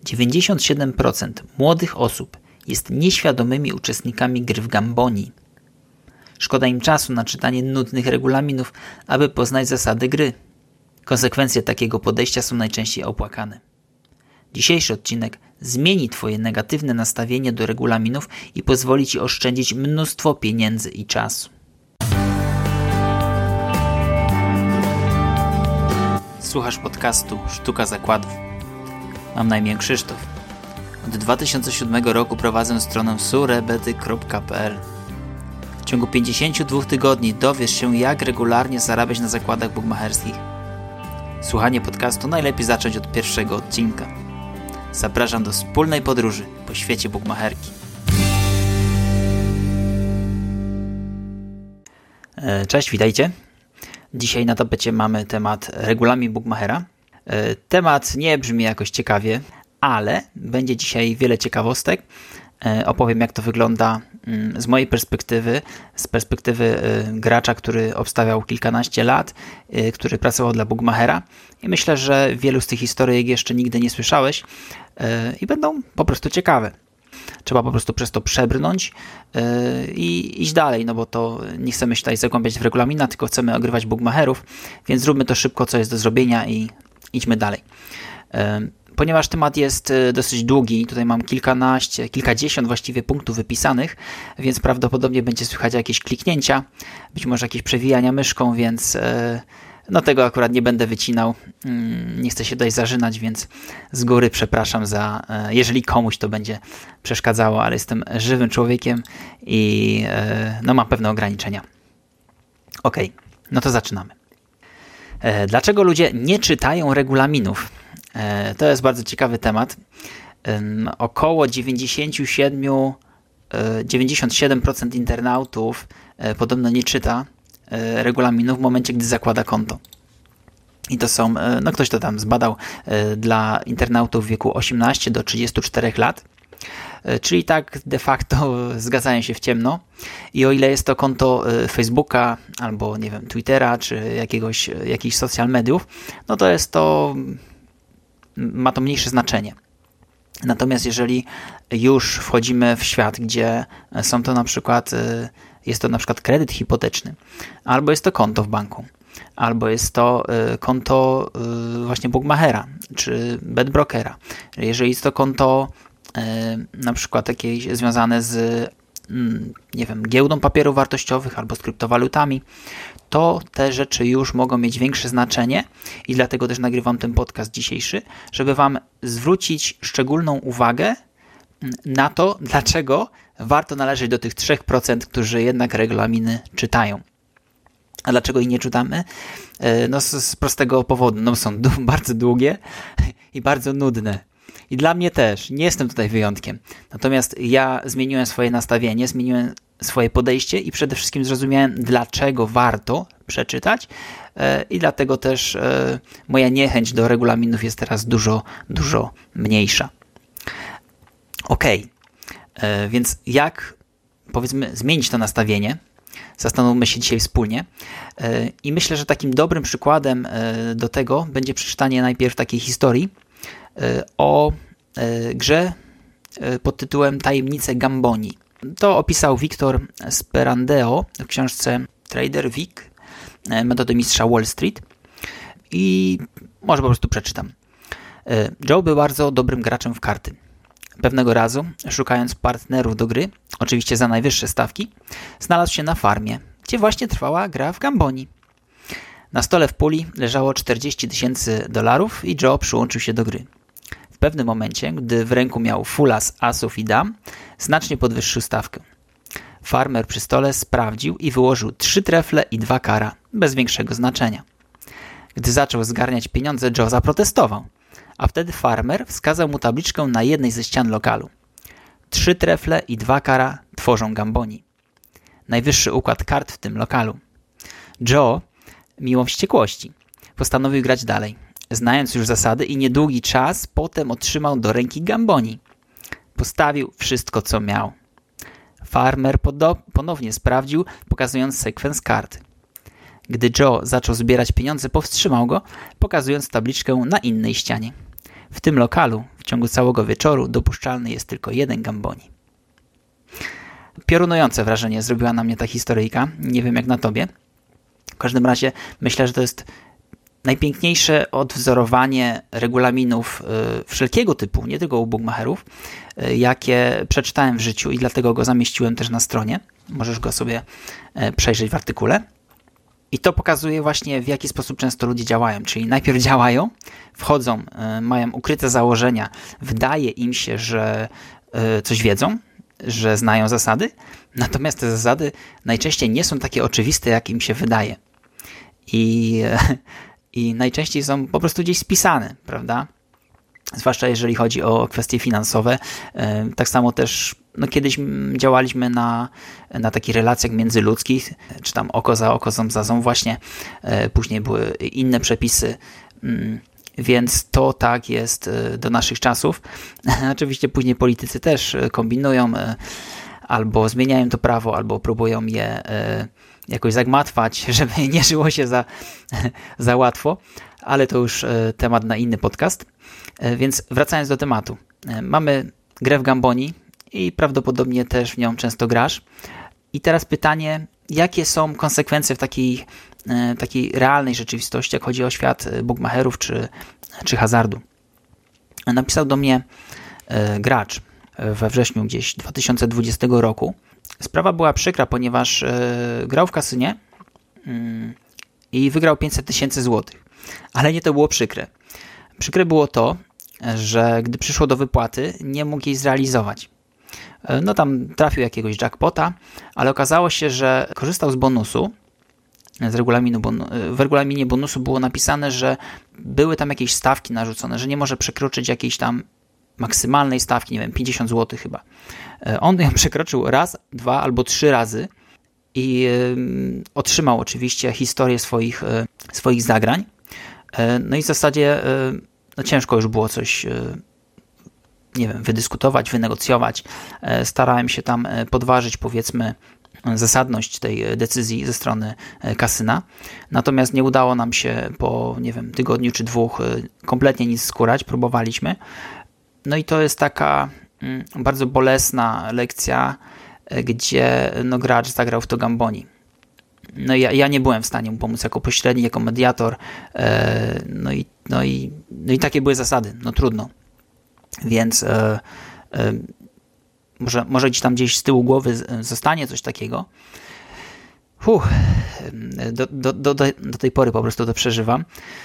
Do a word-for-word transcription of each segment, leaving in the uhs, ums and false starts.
dziewięćdziesiąt siedem procent młodych osób jest nieświadomymi uczestnikami gry w Gamboni. Szkoda im czasu na czytanie nudnych regulaminów, aby poznać zasady gry. Konsekwencje takiego podejścia są najczęściej opłakane. Dzisiejszy odcinek zmieni Twoje negatywne nastawienie do regulaminów i pozwoli Ci oszczędzić mnóstwo pieniędzy i czasu. Słuchasz podcastu Sztuka Zakładów. Mam na imię Krzysztof. Od dwa tysiące siódmego roku prowadzę stronę surebety kropka p l. W ciągu pięćdziesięciu dwóch tygodni dowiesz się, jak regularnie zarabiać na zakładach bukmacherskich. Słuchanie podcastu najlepiej zacząć od pierwszego odcinka. Zapraszam do wspólnej podróży po świecie bukmacherki. Cześć, witajcie. Dzisiaj na tapecie mamy temat regulamin bukmachera. Temat nie brzmi jakoś ciekawie, ale będzie dzisiaj wiele ciekawostek. Opowiem, jak to wygląda z mojej perspektywy, z perspektywy gracza, który obstawiał kilkanaście lat, który pracował dla bukmachera i myślę, że wielu z tych historyjek jeszcze nigdy nie słyszałeś i będą po prostu ciekawe. Trzeba po prostu przez to przebrnąć i iść dalej, no bo to nie chcemy się tutaj zagłębiać w regulamina, tylko chcemy ogrywać bukmacherów, więc zróbmy to szybko, co jest do zrobienia i idźmy dalej. Ponieważ temat jest dosyć długi, tutaj mam kilkanaście, kilkadziesiąt właściwie punktów wypisanych, więc prawdopodobnie będzie słychać jakieś kliknięcia, być może jakieś przewijania myszką, więc no tego akurat nie będę wycinał. Nie chcę się tutaj zażynać, więc z góry przepraszam za, jeżeli komuś to będzie przeszkadzało, ale jestem żywym człowiekiem i no mam pewne ograniczenia. Ok, no to zaczynamy. Dlaczego ludzie nie czytają regulaminów? To jest bardzo ciekawy temat. Około dziewięćdziesiąt siedem, dziewięćdziesiąt siedem procent internautów podobno nie czyta regulaminu w momencie, gdy zakłada konto. I to są, no ktoś to tam zbadał dla internautów w wieku osiemnaście do trzydziestu czterech lat. Czyli tak de facto zgadzają się w ciemno. I o ile jest to konto Facebooka albo nie wiem, Twittera czy jakiegoś, jakichś social mediów, no to jest to ma to mniejsze znaczenie. Natomiast jeżeli już wchodzimy w świat, gdzie są to na przykład, jest to na przykład kredyt hipoteczny, albo jest to konto w banku, albo jest to konto właśnie bukmachera, czy bedbrokera, jeżeli jest to konto na przykład jakieś związane z nie wiem, giełdą papierów wartościowych albo z kryptowalutami, to te rzeczy już mogą mieć większe znaczenie i dlatego też nagrywam ten podcast dzisiejszy, żeby Wam zwrócić szczególną uwagę na to, dlaczego warto należeć do tych trzech procent, którzy jednak regulaminy czytają. A dlaczego ich nie czytamy? No z, z prostego powodu, no są d- bardzo długie i bardzo nudne. I dla mnie też, nie jestem tutaj wyjątkiem. Natomiast ja zmieniłem swoje nastawienie, zmieniłem swoje podejście i przede wszystkim zrozumiałem, dlaczego warto przeczytać i dlatego też moja niechęć do regulaminów jest teraz dużo, dużo mniejsza. Ok, więc jak, powiedzmy, zmienić to nastawienie? Zastanówmy się dzisiaj wspólnie. I myślę, że takim dobrym przykładem do tego będzie przeczytanie najpierw takiej historii o grze pod tytułem Tajemnice Gamboni. To opisał Victor Sperandeo w książce Trader Vic, metody mistrza Wall Street i może po prostu przeczytam. Joe był bardzo dobrym graczem w karty. Pewnego razu, szukając partnerów do gry, oczywiście za najwyższe stawki, znalazł się na farmie, gdzie właśnie trwała gra w Gamboni. Na stole w puli leżało czterdzieści tysięcy dolarów i Joe przyłączył się do gry. W pewnym momencie, gdy w ręku miał fula z asów i dam, znacznie podwyższył stawkę. Farmer przy stole sprawdził i wyłożył trzy trefle i dwa kara, bez większego znaczenia. Gdy zaczął zgarniać pieniądze, Joe zaprotestował, a wtedy farmer wskazał mu tabliczkę na jednej ze ścian lokalu. Trzy trefle i dwa kara tworzą Gamboni. Najwyższy układ kart w tym lokalu. Joe, mimo wściekłości, postanowił grać dalej, znając już zasady i niedługi czas potem otrzymał do ręki Gamboni. Postawił wszystko, co miał. Farmer ponownie sprawdził, pokazując sekwens kart. Gdy Joe zaczął zbierać pieniądze, powstrzymał go, pokazując tabliczkę na innej ścianie. W tym lokalu w ciągu całego wieczoru dopuszczalny jest tylko jeden gamboni. Piorunujące wrażenie zrobiła na mnie ta historyjka. Nie wiem jak na tobie. W każdym razie myślę, że to jest najpiękniejsze odwzorowanie regulaminów y, wszelkiego typu, nie tylko u bookmacherów, y, jakie przeczytałem w życiu i dlatego go zamieściłem też na stronie. Możesz go sobie y, przejrzeć w artykule. I to pokazuje właśnie, w jaki sposób często ludzie działają. Czyli najpierw działają, wchodzą, y, mają ukryte założenia, wydaje im się, że y, coś wiedzą, że znają zasady, natomiast te zasady najczęściej nie są takie oczywiste, jak im się wydaje. I, i najczęściej są po prostu gdzieś spisane, prawda? Zwłaszcza jeżeli chodzi o kwestie finansowe. Tak samo też no kiedyś działaliśmy na, na takich relacjach międzyludzkich, czy tam oko za oko, ząb za ząb właśnie. Później były inne przepisy, więc to tak jest do naszych czasów. Oczywiście później politycy też kombinują, albo zmieniają to prawo, albo próbują je jakoś zagmatwać, żeby nie żyło się za, za łatwo, ale to już temat na inny podcast. Więc wracając do tematu. Mamy grę w Gamboni i prawdopodobnie też w nią często grasz. I teraz pytanie, jakie są konsekwencje w takiej, takiej realnej rzeczywistości, jak chodzi o świat bookmacherów czy, czy hazardu. Napisał do mnie gracz we wrześniu gdzieś dwa tysiące dwudziestego roku. Sprawa była przykra, ponieważ grał w kasynie i wygrał pięćset tysięcy złotych. Ale nie to było przykre. Przykre było to, że gdy przyszło do wypłaty, nie mógł jej zrealizować. No tam trafił jakiegoś jackpota, ale okazało się, że korzystał z bonusu. Z regulaminu bonu, w regulaminie bonusu było napisane, że były tam jakieś stawki narzucone, że nie może przekroczyć jakiejś tam maksymalnej stawki, nie wiem, pięćdziesiąt złotych chyba. On ją przekroczył raz, dwa albo trzy razy i y, otrzymał oczywiście historię swoich, y, swoich zagrań. Y, no i w zasadzie y, no ciężko już było coś y, nie wiem, wydyskutować, wynegocjować. Y, starałem się tam podważyć, powiedzmy, zasadność tej decyzji ze strony kasyna. Natomiast nie udało nam się po, nie wiem, tygodniu czy dwóch y, kompletnie nic skórać. Próbowaliśmy. No i to jest taka mm, bardzo bolesna lekcja, gdzie no, gracz zagrał w to Gamboni. No i ja, ja nie byłem w stanie mu pomóc jako pośredni, jako mediator. E, no, i, no, i, no i takie były zasady. No trudno. Więc e, e, może, może gdzieś tam gdzieś z tyłu głowy zostanie coś takiego. Fuh, do, do, do, do tej pory po prostu to przeżywam.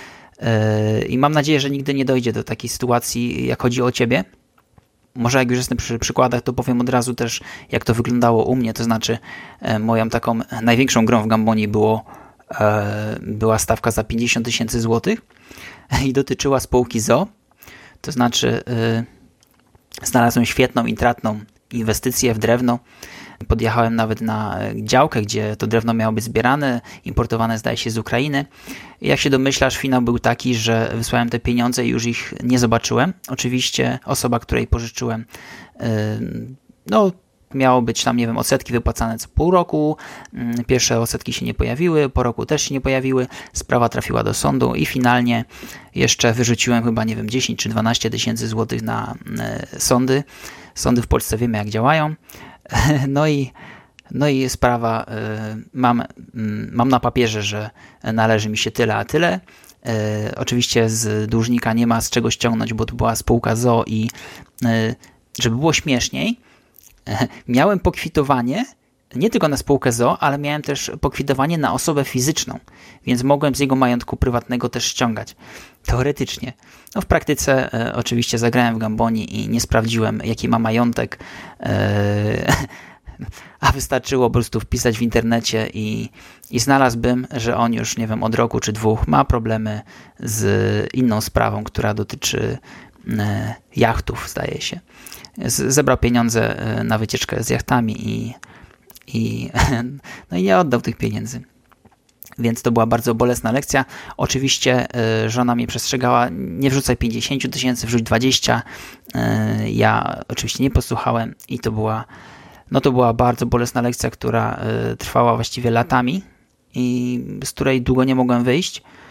I mam nadzieję, że nigdy nie dojdzie do takiej sytuacji, jak chodzi o ciebie. Może jak już jestem przy przykładach, to powiem od razu też, jak to wyglądało u mnie. To znaczy moją taką największą grą w Gamboni było, była stawka za pięćdziesiąt tysięcy złotych i dotyczyła spółki z o o. To znaczy znalazłem świetną, intratną inwestycję w drewno. Podjechałem nawet na działkę, gdzie to drewno miało być zbierane, importowane zdaje się z Ukrainy. I jak się domyślasz, finał był taki, że wysłałem te pieniądze i już ich nie zobaczyłem. Oczywiście osoba, której pożyczyłem, yy, no miało być tam, nie wiem, odsetki wypłacane co pół roku. Yy, pierwsze odsetki się nie pojawiły, po roku też się nie pojawiły. Sprawa trafiła do sądu i finalnie jeszcze wyrzuciłem chyba, nie wiem, dziesięć czy dwanaście tysięcy złotych na yy, sądy. Sądy w Polsce wiemy, jak działają. No i, no i sprawa, y, mam, y, mam na papierze, że należy mi się tyle, a tyle. Y, oczywiście z dłużnika nie ma z czego ściągnąć, bo to była spółka z o o i y, żeby było śmieszniej, y, miałem pokwitowanie nie tylko na spółkę z o o, ale miałem też pokwitowanie na osobę fizyczną, więc mogłem z jego majątku prywatnego też ściągać. Teoretycznie. No w praktyce e, oczywiście zagrałem w Gamboni i nie sprawdziłem, jaki ma majątek, e, a wystarczyło po prostu wpisać w internecie i, i znalazłbym, że on już, nie wiem, od roku czy dwóch ma problemy z inną sprawą, która dotyczy e, jachtów, zdaje się. Z, zebrał pieniądze na wycieczkę z jachtami i, i, no i nie oddał tych pieniędzy. Więc to była bardzo bolesna lekcja. Oczywiście y, żona mnie przestrzegała, nie wrzucaj pięćdziesiąt tysięcy, wrzuć dwadzieścia. Y, ja oczywiście nie posłuchałem i to była, no to była bardzo bolesna lekcja, która y, trwała właściwie latami i z której długo nie mogłem wyjść.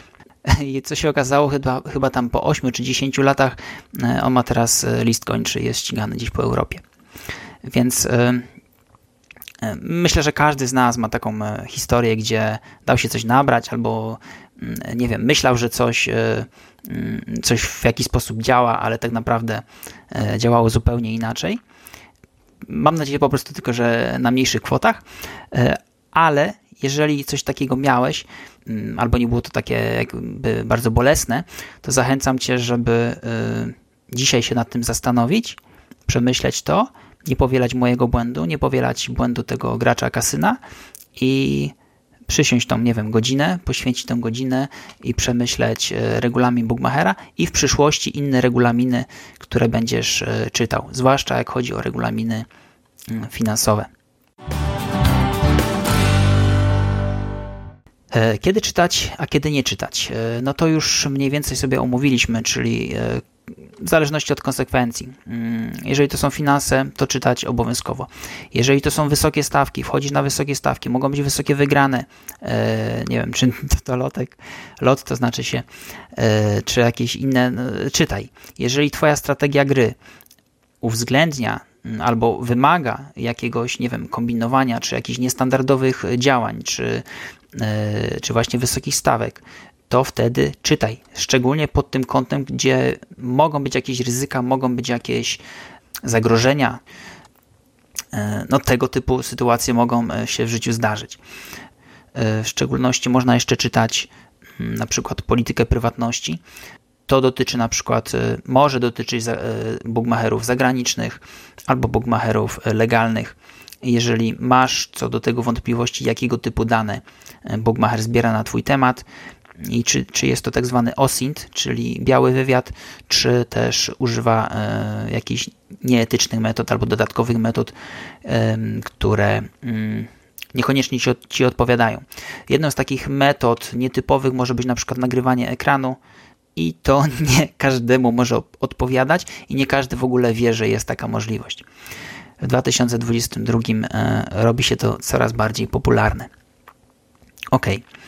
I co się okazało, chyba, chyba tam po ośmiu czy dziesięciu latach on ma teraz list gończy, jest ścigany gdzieś po Europie. Więc myślę, że każdy z nas ma taką historię, gdzie dał się coś nabrać albo, nie wiem, myślał, że coś, coś w jakiś sposób działa, ale tak naprawdę działało zupełnie inaczej. Mam nadzieję po prostu tylko, że na mniejszych kwotach, ale jeżeli coś takiego miałeś, albo nie było to takie jakby bardzo bolesne, to zachęcam Cię, żeby dzisiaj się nad tym zastanowić, przemyśleć to, nie powielać mojego błędu, nie powielać błędu tego gracza kasyna i przysiąść tą, nie wiem, godzinę, poświęcić tę godzinę i przemyśleć regulamin Bookmachera i w przyszłości inne regulaminy, które będziesz czytał, zwłaszcza jak chodzi o regulaminy finansowe. Kiedy czytać, a kiedy nie czytać? No to już mniej więcej sobie omówiliśmy, czyli w zależności od konsekwencji. Jeżeli to są finanse, to czytać obowiązkowo. Jeżeli to są wysokie stawki, wchodzisz na wysokie stawki, mogą być wysokie wygrane, nie wiem, czy to lotek, lot to znaczy się, czy jakieś inne, czytaj. Jeżeli Twoja strategia gry uwzględnia albo wymaga jakiegoś, nie wiem, kombinowania, czy jakichś niestandardowych działań, czy, czy właśnie wysokich stawek, to wtedy czytaj. Szczególnie pod tym kątem, gdzie mogą być jakieś ryzyka, mogą być jakieś zagrożenia. No tego typu sytuacje mogą się w życiu zdarzyć. W szczególności można jeszcze czytać na przykład politykę prywatności. To dotyczy na przykład, może dotyczyć bookmacherów zagranicznych albo bookmacherów legalnych. Jeżeli masz co do tego wątpliwości, jakiego typu dane bookmacher zbiera na Twój temat i czy, czy jest to tak zwany O S I N T, czyli biały wywiad, czy też używa e, jakichś nieetycznych metod albo dodatkowych metod, e, które mm, niekoniecznie ci, ci odpowiadają. Jedną z takich metod nietypowych może być na przykład nagrywanie ekranu i to nie każdemu może odpowiadać i nie każdy w ogóle wie, że jest taka możliwość. W dwa tysiące dwudziestym drugim e, robi się to coraz bardziej popularne. Ok.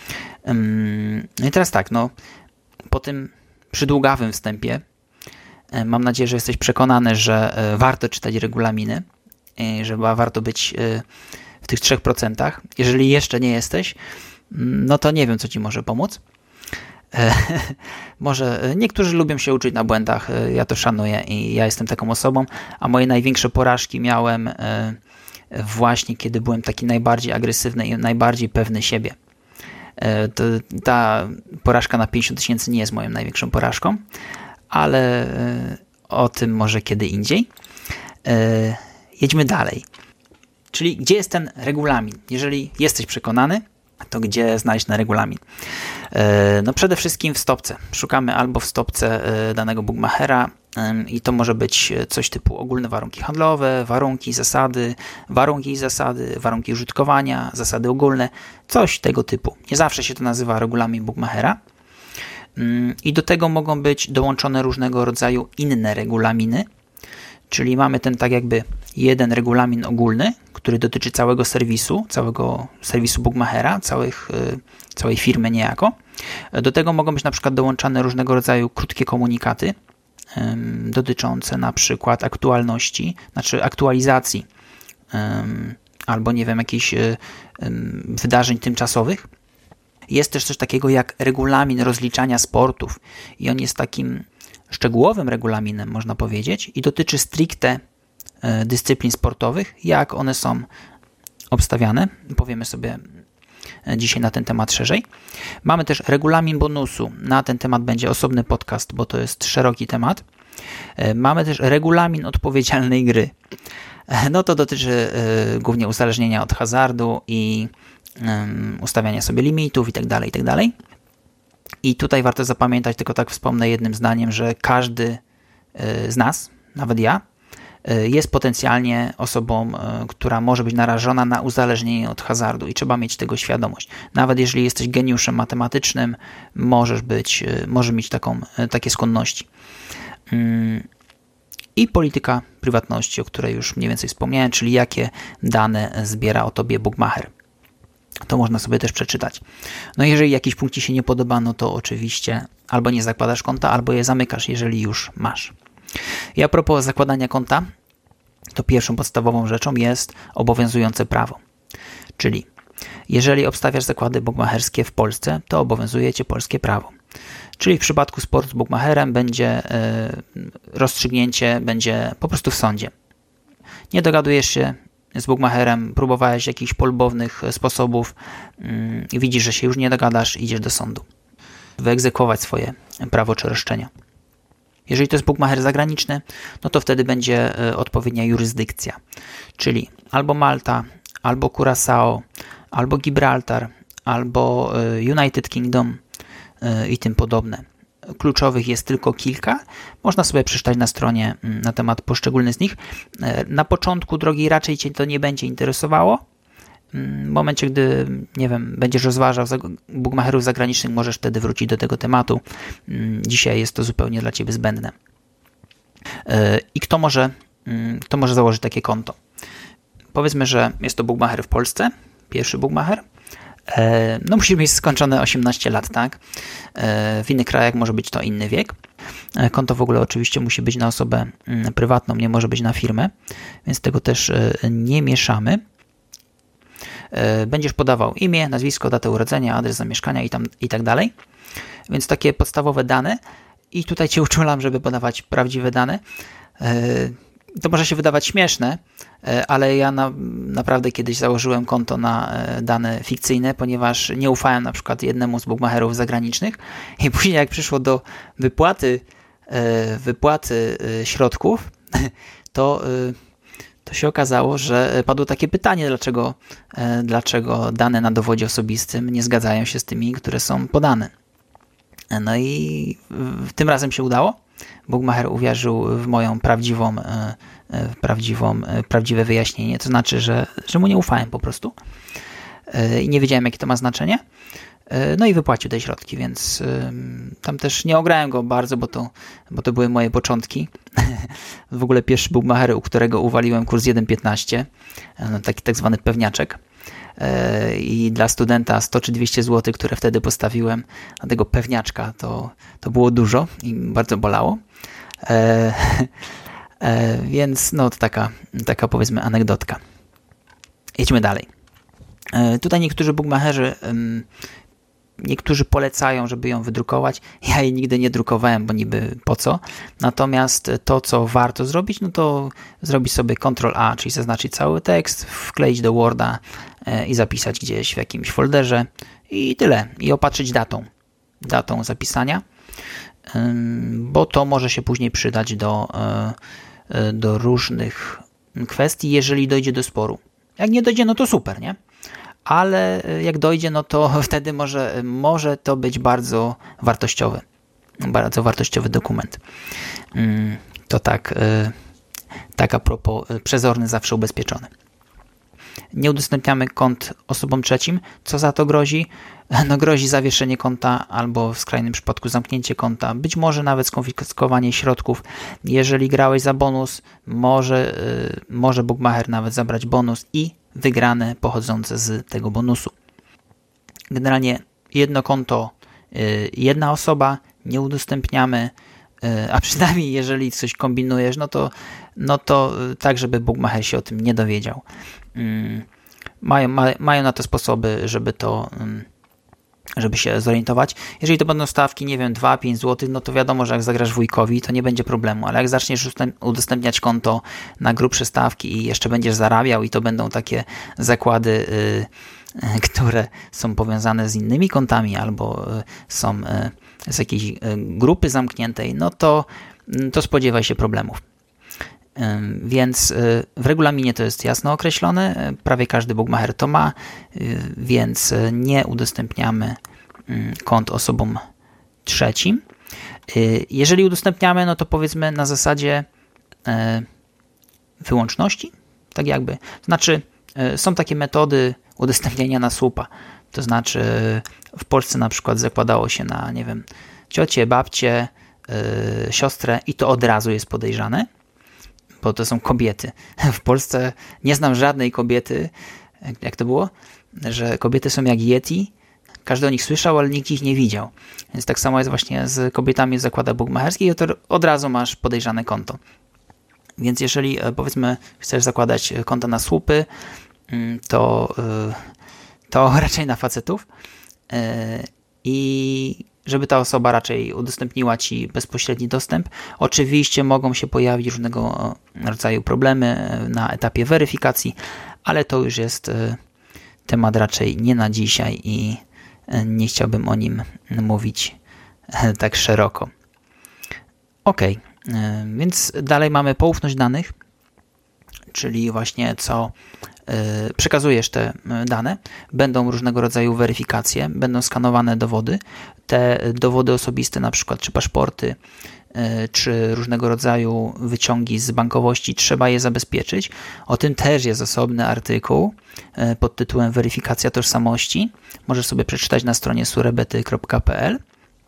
No i teraz tak, no po tym przydługawym wstępie e, mam nadzieję, że jesteś przekonany, że e, warto czytać regulaminy, e, że warto być e, w tych trzech procentach. Jeżeli jeszcze nie jesteś, no to nie wiem, co Ci może pomóc. E, może niektórzy lubią się uczyć na błędach, e, ja to szanuję i ja jestem taką osobą, a moje największe porażki miałem e, właśnie kiedy byłem taki najbardziej agresywny i najbardziej pewny siebie. E, to, ta porażka na pięćdziesiąt tysięcy nie jest moją największą porażką, ale e, o tym może kiedy indziej. E, jedźmy dalej. Czyli gdzie jest ten regulamin? Jeżeli jesteś przekonany, to gdzie znaleźć ten regulamin? No przede wszystkim w stopce. Szukamy albo w stopce danego bookmachera i to może być coś typu ogólne warunki handlowe, warunki, zasady, warunki i zasady, warunki użytkowania, zasady ogólne, coś tego typu. Nie zawsze się to nazywa regulamin bookmachera. I do tego mogą być dołączone różnego rodzaju inne regulaminy, czyli mamy ten tak jakby jeden regulamin ogólny, który dotyczy całego serwisu, całego serwisu bookmachera, całych, całej firmy niejako. Do tego mogą być na przykład dołączane różnego rodzaju krótkie komunikaty um, dotyczące na przykład aktualności, znaczy aktualizacji um, albo nie wiem, jakichś um, wydarzeń tymczasowych. Jest też coś takiego jak regulamin rozliczania sportów i on jest takim szczegółowym regulaminem, można powiedzieć, i dotyczy stricte e, dyscyplin sportowych, jak one są obstawiane. Powiemy sobie dzisiaj na ten temat szerzej. Mamy też regulamin bonusu. Na ten temat będzie osobny podcast, bo to jest szeroki temat. E, mamy też regulamin odpowiedzialnej gry. E, no to dotyczy e, głównie uzależnienia od hazardu i e, ustawiania sobie limitów itd., itd. I tutaj warto zapamiętać, tylko tak wspomnę jednym zdaniem, że każdy z nas, nawet ja, jest potencjalnie osobą, która może być narażona na uzależnienie od hazardu i trzeba mieć tego świadomość. Nawet jeżeli jesteś geniuszem matematycznym, możesz być, możesz mieć taką, takie skłonności. I polityka prywatności, o której już mniej więcej wspomniałem, czyli jakie dane zbiera o tobie bookmacher. To można sobie też przeczytać. No jeżeli jakiś punkt Ci się nie podoba, no to oczywiście albo nie zakładasz konta, albo je zamykasz, jeżeli już masz. I a propos zakładania konta, to pierwszą podstawową rzeczą jest obowiązujące prawo. Czyli jeżeli obstawiasz zakłady bukmacherskie w Polsce, to obowiązuje Cię polskie prawo. Czyli w przypadku sporu z bukmacherem będzie yy, rozstrzygnięcie będzie po prostu w sądzie. Nie dogadujesz się z bukmacherem, próbowałeś jakichś polubownych sposobów, yy, widzisz, że się już nie dogadasz, idziesz do sądu. Wyegzekwować swoje prawo czy roszczenia. Jeżeli to jest bukmacher zagraniczny, no to wtedy będzie yy, odpowiednia jurysdykcja. Czyli albo Malta, albo Curaçao, albo Gibraltar, albo yy, United Kingdom, i tym podobne. Kluczowych jest tylko kilka. Można sobie przeczytać na stronie na temat poszczególnych z nich. Na początku drogi raczej Cię to nie będzie interesowało. W momencie, gdy, nie wiem, będziesz rozważał bukmacherów zagranicznych, możesz wtedy wrócić do tego tematu. Dzisiaj jest to zupełnie dla Ciebie zbędne. I kto może, kto może założyć takie konto? Powiedzmy, że jest to bukmacher w Polsce, pierwszy bukmacher. No musi mieć skończone osiemnaście lat, tak? W innych krajach może być to inny wiek. Konto w ogóle oczywiście musi być na osobę prywatną, nie może być na firmę, więc tego też nie mieszamy. Będziesz podawał imię, nazwisko, datę urodzenia, adres zamieszkania i, tam, i tak dalej. Więc takie podstawowe dane i tutaj Cię uczulam, żeby podawać prawdziwe dane. To może się wydawać śmieszne, ale ja na, naprawdę kiedyś założyłem konto na dane fikcyjne, ponieważ nie ufałem na przykład jednemu z bukmacherów zagranicznych i później jak przyszło do wypłaty, wypłaty środków, to, to się okazało, że padło takie pytanie, dlaczego, dlaczego dane na dowodzie osobistym nie zgadzają się z tymi, które są podane. No i tym razem się udało. Bukmacher uwierzył w moją prawdziwą, prawdziwą, prawdziwe wyjaśnienie, to znaczy, że, że mu nie ufałem po prostu i nie wiedziałem, jakie to ma znaczenie. No i wypłacił te środki, więc tam też nie ograłem go bardzo, bo to, bo to były moje początki. W ogóle pierwszy bukmacher, u którego uwaliłem kurs jeden piętnaście, taki tak zwany pewniaczek. I dla studenta sto czy dwieście złotych, które wtedy postawiłem na tego pewniaczka, to, to było dużo i bardzo bolało. E, e, więc no to taka, taka powiedzmy anegdotka. Jedźmy dalej. E, tutaj niektórzy bukmacherzy um, niektórzy polecają, żeby ją wydrukować. Ja jej nigdy nie drukowałem, bo niby po co. Natomiast to, co warto zrobić, no to zrobić sobie kontrol A, czyli zaznaczyć cały tekst, wkleić do Worda i zapisać gdzieś w jakimś folderze i tyle. I opatrzyć datą, datą zapisania, bo to może się później przydać do, do różnych kwestii, jeżeli dojdzie do sporu. Jak nie dojdzie, no to super, nie? Ale jak dojdzie, no to wtedy może, może to być bardzo wartościowy, bardzo wartościowy dokument. To tak, tak a propos, przezorny zawsze ubezpieczony. Nie udostępniamy kont osobom trzecim. Co za to grozi? No grozi zawieszenie konta albo w skrajnym przypadku zamknięcie konta. Być może nawet skonfiskowanie środków. Jeżeli grałeś za bonus, może, yy, może bukmacher nawet zabrać bonus i wygrane pochodzące z tego bonusu. Generalnie jedno konto, yy, jedna osoba, nie udostępniamy, yy, a przynajmniej jeżeli coś kombinujesz, no to, no to yy, tak, żeby bukmacher się o tym nie dowiedział. Mają, ma, mają na to sposoby, żeby to, żeby się zorientować. Jeżeli to będą stawki, nie wiem, dwa pięć złotych, no to wiadomo, że jak zagrasz wujkowi, to nie będzie problemu, ale jak zaczniesz udostępniać konto na grubsze stawki i jeszcze będziesz zarabiał i to będą takie zakłady, yy, które są powiązane z innymi kontami albo yy, są yy, z jakiejś yy, grupy zamkniętej, no to, yy, to spodziewaj się problemów. Więc w regulaminie to jest jasno określone, prawie każdy bukmacher to ma, więc nie udostępniamy kont osobom trzecim. Jeżeli udostępniamy, no to powiedzmy na zasadzie wyłączności, tak jakby. To znaczy są takie metody udostępniania na słupa, to znaczy w Polsce na przykład zakładało się na, nie wiem, ciocię, babcię, siostrę i to od razu jest podejrzane, bo to są kobiety. W Polsce nie znam żadnej kobiety, jak to było? że kobiety są jak Yeti, każdy o nich słyszał, ale nikt ich nie widział. Więc tak samo jest właśnie z kobietami z zakładach bukmacherskich i to od razu masz podejrzane konto. Więc jeżeli powiedzmy chcesz zakładać konta na słupy, to, to raczej na facetów i żeby ta osoba raczej udostępniła Ci bezpośredni dostęp. Oczywiście mogą się pojawić różnego rodzaju problemy na etapie weryfikacji, ale to już jest temat raczej nie na dzisiaj i nie chciałbym o nim mówić tak szeroko. Ok, więc dalej mamy poufność danych, czyli właśnie co przekazujesz te dane, będą różnego rodzaju weryfikacje, będą skanowane dowody. Te dowody osobiste, na przykład czy paszporty, czy różnego rodzaju wyciągi z bankowości, trzeba je zabezpieczyć. O tym też jest osobny artykuł pod tytułem Weryfikacja tożsamości. Możesz sobie przeczytać na stronie surebety kropka p l.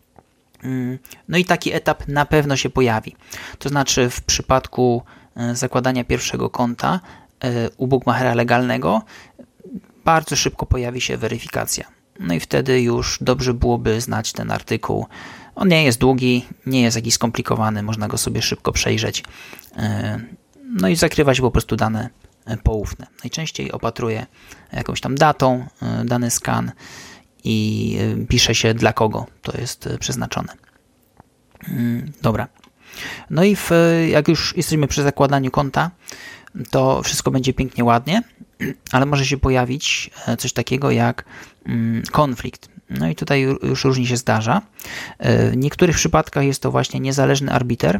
No i taki etap na pewno się pojawi. To znaczy w przypadku zakładania pierwszego konta u bukmachera legalnego bardzo szybko pojawi się weryfikacja. No i wtedy już dobrze byłoby znać ten artykuł. On nie jest długi, nie jest jakiś skomplikowany, można go sobie szybko przejrzeć. No i zakrywać po prostu dane poufne. Najczęściej opatruję jakąś tam datą dany skan i pisze się dla kogo to jest przeznaczone. Dobra. No i w, jak już jesteśmy przy zakładaniu konta, to wszystko będzie pięknie, ładnie, ale może się pojawić coś takiego jak konflikt. No i tutaj już różnie się zdarza. W niektórych przypadkach jest to właśnie niezależny arbiter.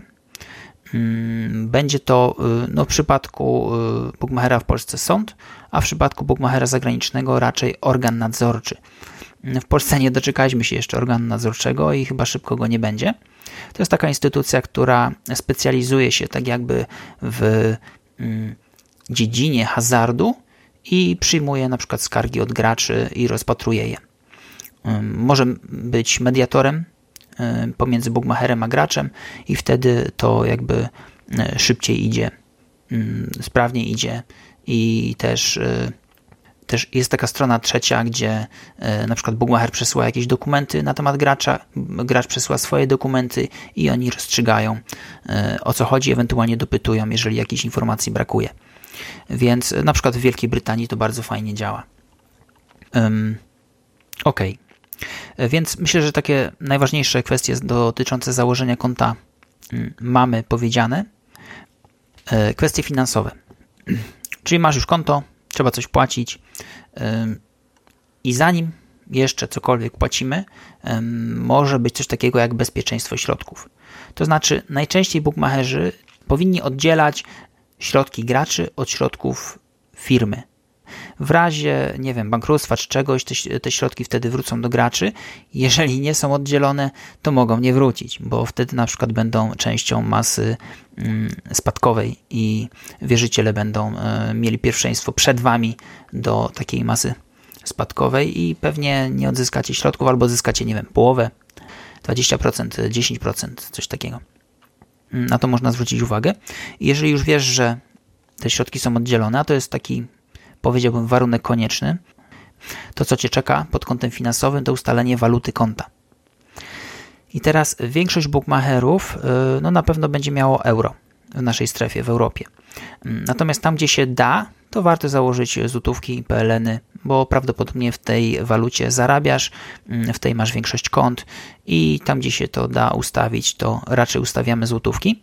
Będzie to no, w przypadku bukmachera w Polsce sąd, a w przypadku bukmachera zagranicznego raczej organ nadzorczy. W Polsce nie doczekaliśmy się jeszcze organu nadzorczego i chyba szybko go nie będzie. To jest taka instytucja, która specjalizuje się tak jakby w dziedzinie hazardu i przyjmuje na przykład skargi od graczy i rozpatruje je. Może być mediatorem pomiędzy bukmacherem a graczem i wtedy to jakby szybciej idzie, sprawniej idzie i też, też jest taka strona trzecia, gdzie na przykład bukmacher przesyła jakieś dokumenty na temat gracza, gracz przesyła swoje dokumenty i oni rozstrzygają, o co chodzi, ewentualnie dopytują, jeżeli jakiejś informacji brakuje. Więc na przykład w Wielkiej Brytanii to bardzo fajnie działa. Um, ok. Więc myślę, że takie najważniejsze kwestie dotyczące założenia konta mamy powiedziane. Kwestie finansowe. Czyli masz już konto, trzeba coś płacić i zanim jeszcze cokolwiek płacimy, może być coś takiego jak bezpieczeństwo środków. To znaczy najczęściej bukmacherzy powinni oddzielać środki graczy od środków firmy. W razie, nie wiem, bankructwa czy czegoś, te, te środki wtedy wrócą do graczy. Jeżeli nie są oddzielone, to mogą nie wrócić, bo wtedy na przykład będą częścią masy mm, spadkowej i wierzyciele będą y, mieli pierwszeństwo przed wami do takiej masy spadkowej i pewnie nie odzyskacie środków albo odzyskacie, nie wiem, połowę, dwadzieścia procent, dziesięć procent, coś takiego. Na to można zwrócić uwagę. Jeżeli już wiesz, że te środki są oddzielone, a to jest taki, powiedziałbym, warunek konieczny, to co Cię czeka pod kątem finansowym, to ustalenie waluty konta. I teraz większość bukmacherów no na pewno będzie miało euro w naszej strefie, w Europie. Natomiast tam, gdzie się da, to warto założyć złotówki, P L N y, bo prawdopodobnie w tej walucie zarabiasz, w tej masz większość kont i tam, gdzie się to da ustawić, to raczej ustawiamy złotówki.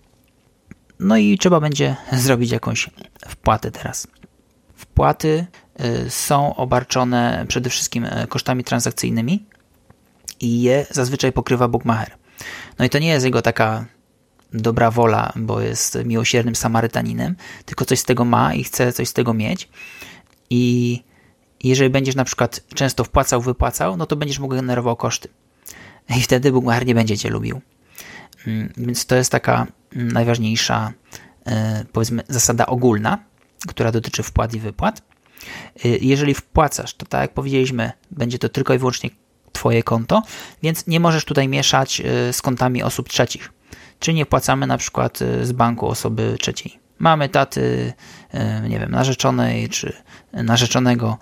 No i trzeba będzie zrobić jakąś wpłatę teraz. Wpłaty są obarczone przede wszystkim kosztami transakcyjnymi i je zazwyczaj pokrywa bukmacher. No i to nie jest jego taka dobra wola, bo jest miłosiernym Samarytaninem, tylko coś z tego ma i chce coś z tego mieć. I jeżeli będziesz na przykład często wpłacał, wypłacał, no to będziesz mógł generował koszty. I wtedy bukmacher nie będzie Cię lubił. Więc to jest taka najważniejsza, powiedzmy, zasada ogólna, która dotyczy wpłat i wypłat. Jeżeli wpłacasz, to tak jak powiedzieliśmy, będzie to tylko i wyłącznie Twoje konto, więc nie możesz tutaj mieszać z kontami osób trzecich. Czy nie wpłacamy na przykład z banku osoby trzeciej. Mamy taty, nie wiem, narzeczonej czy narzeczonego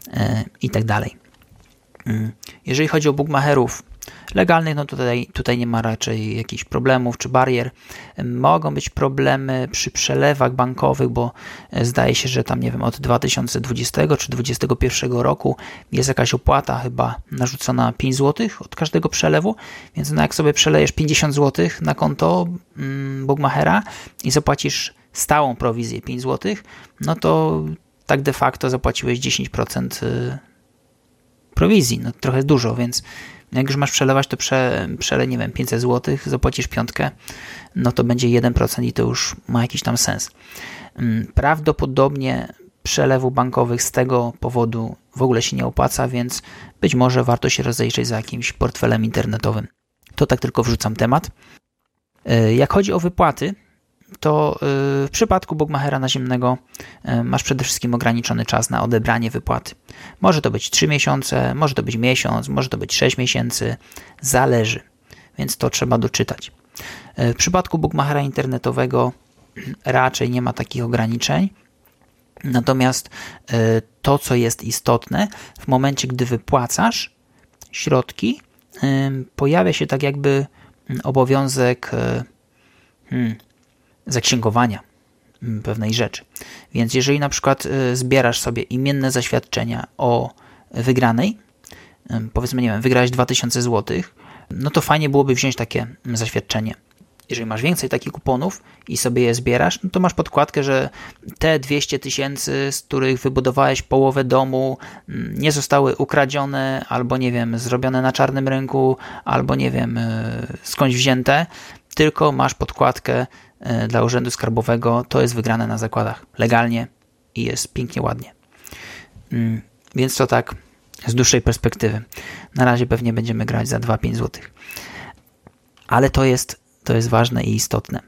i tak dalej. Jeżeli chodzi o bookmacherów legalnych, no tutaj, tutaj nie ma raczej jakichś problemów czy barier. Mogą być problemy przy przelewach bankowych, bo zdaje się, że tam nie wiem, od dwa tysiące dwudziestego czy dwa tysiące dwudziestego pierwszego roku jest jakaś opłata chyba narzucona pięć złotych od każdego przelewu, więc no jak sobie przelejesz pięćdziesiąt złotych na konto mm, bookmachera i zapłacisz stałą prowizję pięć złotych, no to tak de facto zapłaciłeś dziesięć procent prowizji. No trochę dużo, więc jak już masz przelewać, to prze, przelej, nie wiem, pięćset złotych, zapłacisz piątkę, no to będzie jeden procent i to już ma jakiś tam sens. Prawdopodobnie przelewów bankowych z tego powodu w ogóle się nie opłaca, więc być może warto się rozejrzeć za jakimś portfelem internetowym. To tak tylko wrzucam temat. Jak chodzi o wypłaty, to w przypadku bookmachera naziemnego masz przede wszystkim ograniczony czas na odebranie wypłaty. Może to być trzy miesiące, może to być miesiąc, może to być sześć miesięcy, zależy, więc to trzeba doczytać. W przypadku bookmachera internetowego raczej nie ma takich ograniczeń, natomiast to, co jest istotne, w momencie, gdy wypłacasz środki, pojawia się tak jakby obowiązek hmm, zaksięgowania pewnej rzeczy. Więc jeżeli na przykład zbierasz sobie imienne zaświadczenia o wygranej, powiedzmy, nie wiem, wygrałeś dwa tysiące złotych, no to fajnie byłoby wziąć takie zaświadczenie. Jeżeli masz więcej takich kuponów i sobie je zbierasz, no to masz podkładkę, że te dwieście tysięcy, z których wybudowałeś połowę domu, nie zostały ukradzione, albo nie wiem, zrobione na czarnym rynku, albo nie wiem, skądś wzięte, tylko masz podkładkę dla Urzędu Skarbowego, to jest wygrane na zakładach legalnie i jest pięknie, ładnie. Więc to tak z dłuższej perspektywy. Na razie pewnie będziemy grać za dwa pięć złotych. Ale to jest, to jest ważne i istotne.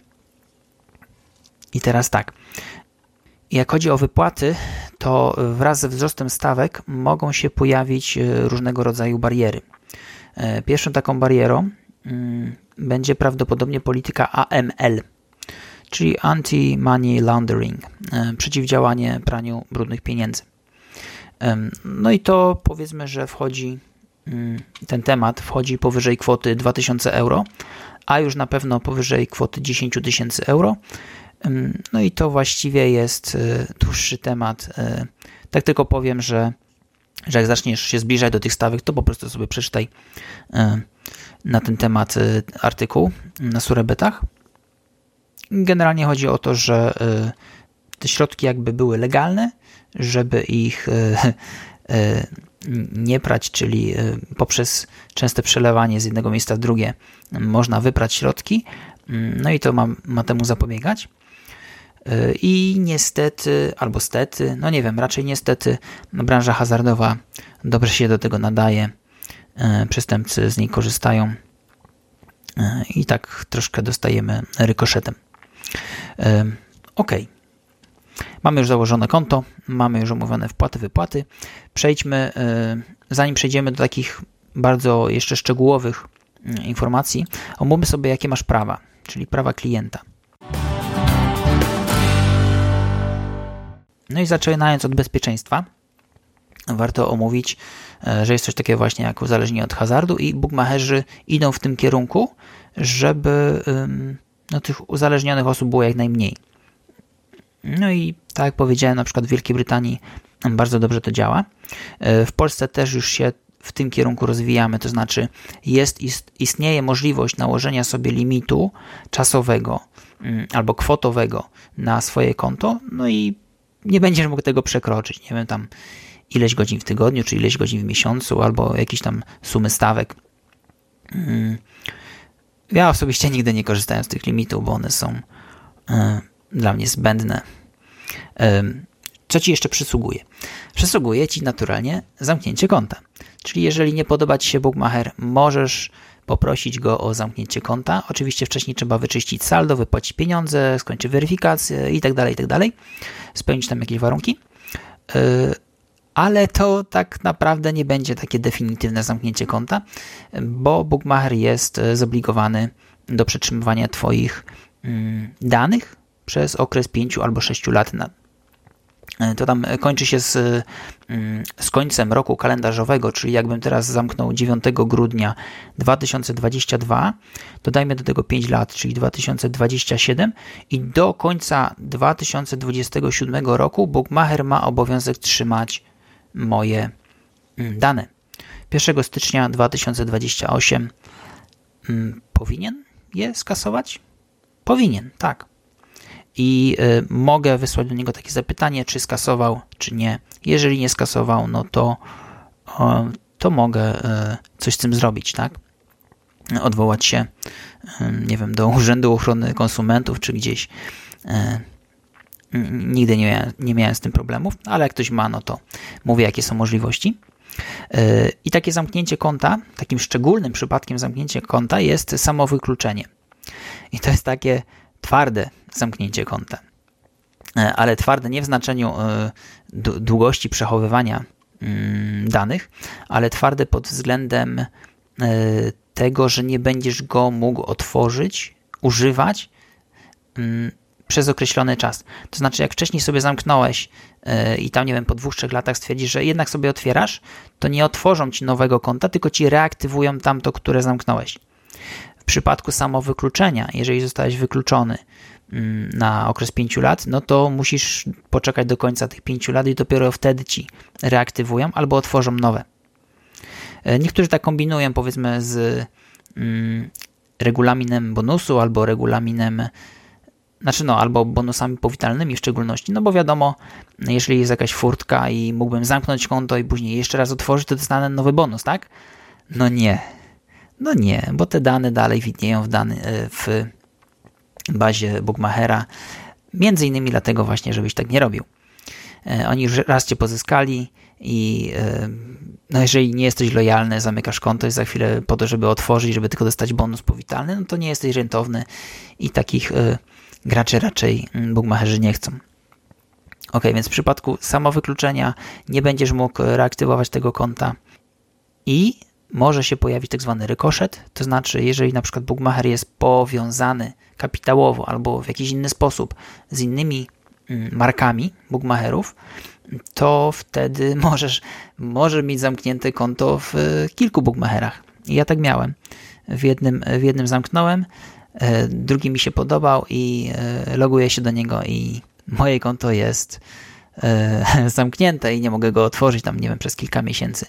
I teraz tak. Jak chodzi o wypłaty, to wraz ze wzrostem stawek mogą się pojawić różnego rodzaju bariery. Pierwszą taką barierą będzie prawdopodobnie polityka A M L, czyli Anti-Money Laundering, przeciwdziałanie praniu brudnych pieniędzy. No i to powiedzmy, że wchodzi, ten temat wchodzi powyżej kwoty dwa tysiące euro, a już na pewno powyżej kwoty dziesięć tysięcy euro. No i to właściwie jest dłuższy temat. Tak tylko powiem, że, że jak zaczniesz się zbliżać do tych stawek, to po prostu sobie przeczytaj na ten temat artykuł na Surebetach. Generalnie chodzi o to, że te środki jakby były legalne, żeby ich nie prać, czyli poprzez częste przelewanie z jednego miejsca w drugie można wyprać środki, no i to ma, ma temu zapobiegać. I niestety, albo stety, no nie wiem, raczej niestety, no branża hazardowa dobrze się do tego nadaje, przestępcy z niej korzystają i tak troszkę dostajemy rykoszetem. Ok. Mamy już założone konto, mamy już omówione wpłaty, wypłaty. Przejdźmy, zanim przejdziemy do takich bardzo jeszcze szczegółowych informacji, omówmy sobie, jakie masz prawa, czyli prawa klienta. No i zaczynając od bezpieczeństwa, warto omówić, że jest coś takiego właśnie jak uzależnienie od hazardu i bookmacherzy idą w tym kierunku, żeby no, tych uzależnionych osób było jak najmniej. No i tak jak powiedziałem, na przykład w Wielkiej Brytanii bardzo dobrze to działa. W Polsce też już się w tym kierunku rozwijamy, to znaczy jest, istnieje możliwość nałożenia sobie limitu czasowego albo kwotowego na swoje konto, no i nie będziesz mógł tego przekroczyć. Nie wiem, tam ileś godzin w tygodniu, czy ileś godzin w miesiącu, albo jakieś tam sumy stawek. Ja osobiście nigdy nie korzystałem z tych limitów, bo one są dla mnie zbędne. Co Ci jeszcze przysługuje? Przysługuje Ci naturalnie zamknięcie konta. Czyli jeżeli nie podoba Ci się bookmacher, możesz poprosić go o zamknięcie konta. Oczywiście wcześniej trzeba wyczyścić saldo, wypłacić pieniądze, skończyć weryfikację itd., itd. Spełnić tam jakieś warunki. Ale to tak naprawdę nie będzie takie definitywne zamknięcie konta, bo bookmacher jest zobligowany do przetrzymywania Twoich danych przez okres pięciu albo sześciu lat. to tam kończy się z, z końcem roku kalendarzowego, czyli jakbym teraz zamknął dziewiątego grudnia dwa tysiące dwudziestego drugiego, dodajmy do tego pięć lat, czyli dwa tysiące dwudziesty siódmy i do końca dwa tysiące dwudziestego siódmego roku Bookmacher ma obowiązek trzymać moje dane. pierwszego stycznia dwa tysiące dwudziestego ósmego hmm, powinien je skasować? Powinien, tak. I y, mogę wysłać do niego takie zapytanie, czy skasował, czy nie. Jeżeli nie skasował, no to, o, to mogę y, coś z tym zrobić, tak? Odwołać się, y, nie wiem, do Urzędu Ochrony Konsumentów, czy gdzieś. Y, nigdy nie miałem, nie miałem z tym problemów, ale jak ktoś ma, no to mówię, jakie są możliwości. Y, I takie zamknięcie konta, takim szczególnym przypadkiem zamknięcia konta jest samowykluczenie. I to jest takie twarde zamknięcie konta. Ale twarde nie w znaczeniu długości przechowywania danych, ale twarde pod względem tego, że nie będziesz go mógł otworzyć, używać przez określony czas. To znaczy, jak wcześniej sobie zamknąłeś i tam, nie wiem, po dwóch, trzech latach stwierdzisz, że jednak sobie otwierasz, to nie otworzą ci nowego konta, tylko ci reaktywują tamto, które zamknąłeś. W przypadku samowykluczenia, jeżeli zostałeś wykluczony na okres pięciu lat, no to musisz poczekać do końca tych pięciu lat i dopiero wtedy ci reaktywują albo otworzą nowe. Niektórzy tak kombinują, powiedzmy, z mm, regulaminem bonusu albo regulaminem, znaczy no, albo bonusami powitalnymi w szczególności, no bo wiadomo, jeżeli jest jakaś furtka i mógłbym zamknąć konto i później jeszcze raz otworzyć, to dostanę nowy bonus, tak? No nie. No nie, bo te dane dalej widnieją w, dany, w bazie Bookmachera, między innymi dlatego właśnie, żebyś tak nie robił. Oni już raz cię pozyskali i no jeżeli nie jesteś lojalny, zamykasz konto i za chwilę po to, żeby otworzyć, żeby tylko dostać bonus powitalny, no to nie jesteś rentowny i takich graczy raczej Bookmacherzy nie chcą. Ok, więc w przypadku samowykluczenia nie będziesz mógł reaktywować tego konta i może się pojawić tak zwany rykoszet, to znaczy jeżeli na przykład Bookmacher jest powiązany kapitałowo albo w jakiś inny sposób z innymi markami Bookmacherów, to wtedy możesz, możesz mieć zamknięte konto w kilku Bookmacherach. I ja tak miałem. W jednym, w jednym zamknąłem, drugi mi się podobał i loguję się do niego i moje konto jest zamknięte i nie mogę go otworzyć tam, nie wiem, przez kilka miesięcy.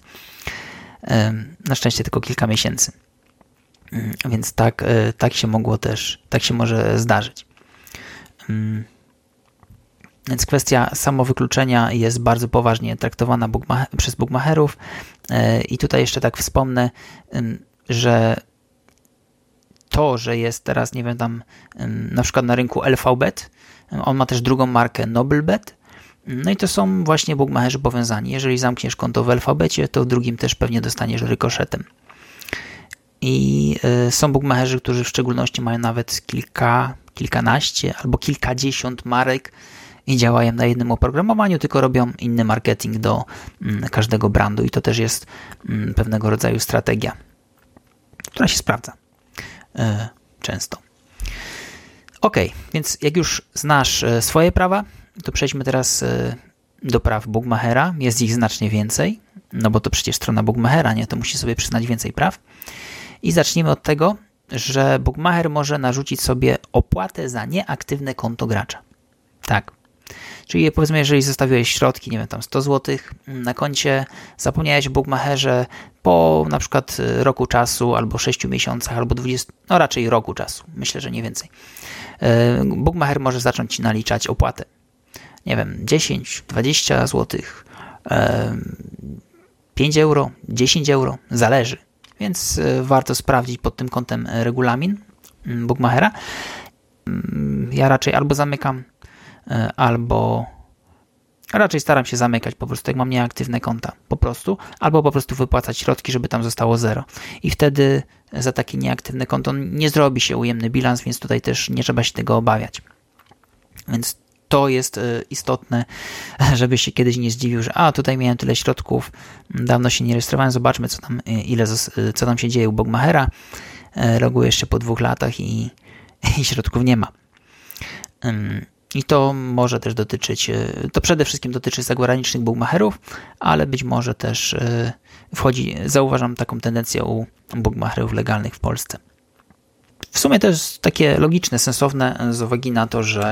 Na szczęście tylko kilka miesięcy. Więc tak, tak się mogło też, tak się może zdarzyć. Więc kwestia samowykluczenia jest bardzo poważnie traktowana bookma- przez bookmacherów i tutaj jeszcze tak wspomnę, że to, że jest teraz, nie wiem, tam na przykład na rynku L V Bet, on ma też drugą markę NobleBet, no i to są właśnie bookmacherzy powiązani. Jeżeli zamkniesz konto w L V Becie, to w drugim też pewnie dostaniesz rykoszetem. I y, są bookmacherzy, którzy w szczególności mają nawet kilka, kilkanaście albo kilkadziesiąt marek i działają na jednym oprogramowaniu, tylko robią inny marketing do mm, każdego brandu i to też jest mm, pewnego rodzaju strategia, która się sprawdza y, często. Ok, więc jak już znasz y, swoje prawa, to przejdźmy teraz y, do praw Bookmachera. Jest ich znacznie więcej, no bo to przecież strona Bookmachera, nie? To musi sobie przyznać więcej praw. I zacznijmy od tego, że Bookmacher może narzucić sobie opłatę za nieaktywne konto gracza. Tak. Czyli powiedzmy, jeżeli zostawiłeś środki, nie wiem, tam sto złotych na koncie, zapomniałeś o Bookmacherze po na przykład roku czasu, albo sześciu miesiącach, albo dwudziestu, no raczej roku czasu. Myślę, że nie więcej. Bookmacher może zacząć ci naliczać opłatę. Nie wiem, dziesięć, dwadzieścia złotych, pięć euro, dziesięć euro, zależy. Więc warto sprawdzić pod tym kątem regulamin Bookmachera. Ja raczej albo zamykam, albo raczej staram się zamykać po prostu, jak mam nieaktywne konta, po prostu, albo po prostu wypłacać środki, żeby tam zostało zero. I wtedy za takie nieaktywne konto nie zrobi się ujemny bilans, więc tutaj też nie trzeba się tego obawiać. Więc to jest istotne, żebyś się kiedyś nie zdziwił, że a, tutaj miałem tyle środków, dawno się nie rejestrowałem, zobaczmy, co tam, ile, co tam się dzieje u Bookmachera. Loguję jeszcze po dwóch latach i, i środków nie ma. I to może też dotyczyć, to przede wszystkim dotyczy zagranicznych bookmacherów, ale być może też wchodzi, zauważam taką tendencję u bookmacherów legalnych w Polsce. W sumie to jest takie logiczne, sensowne z uwagi na to, że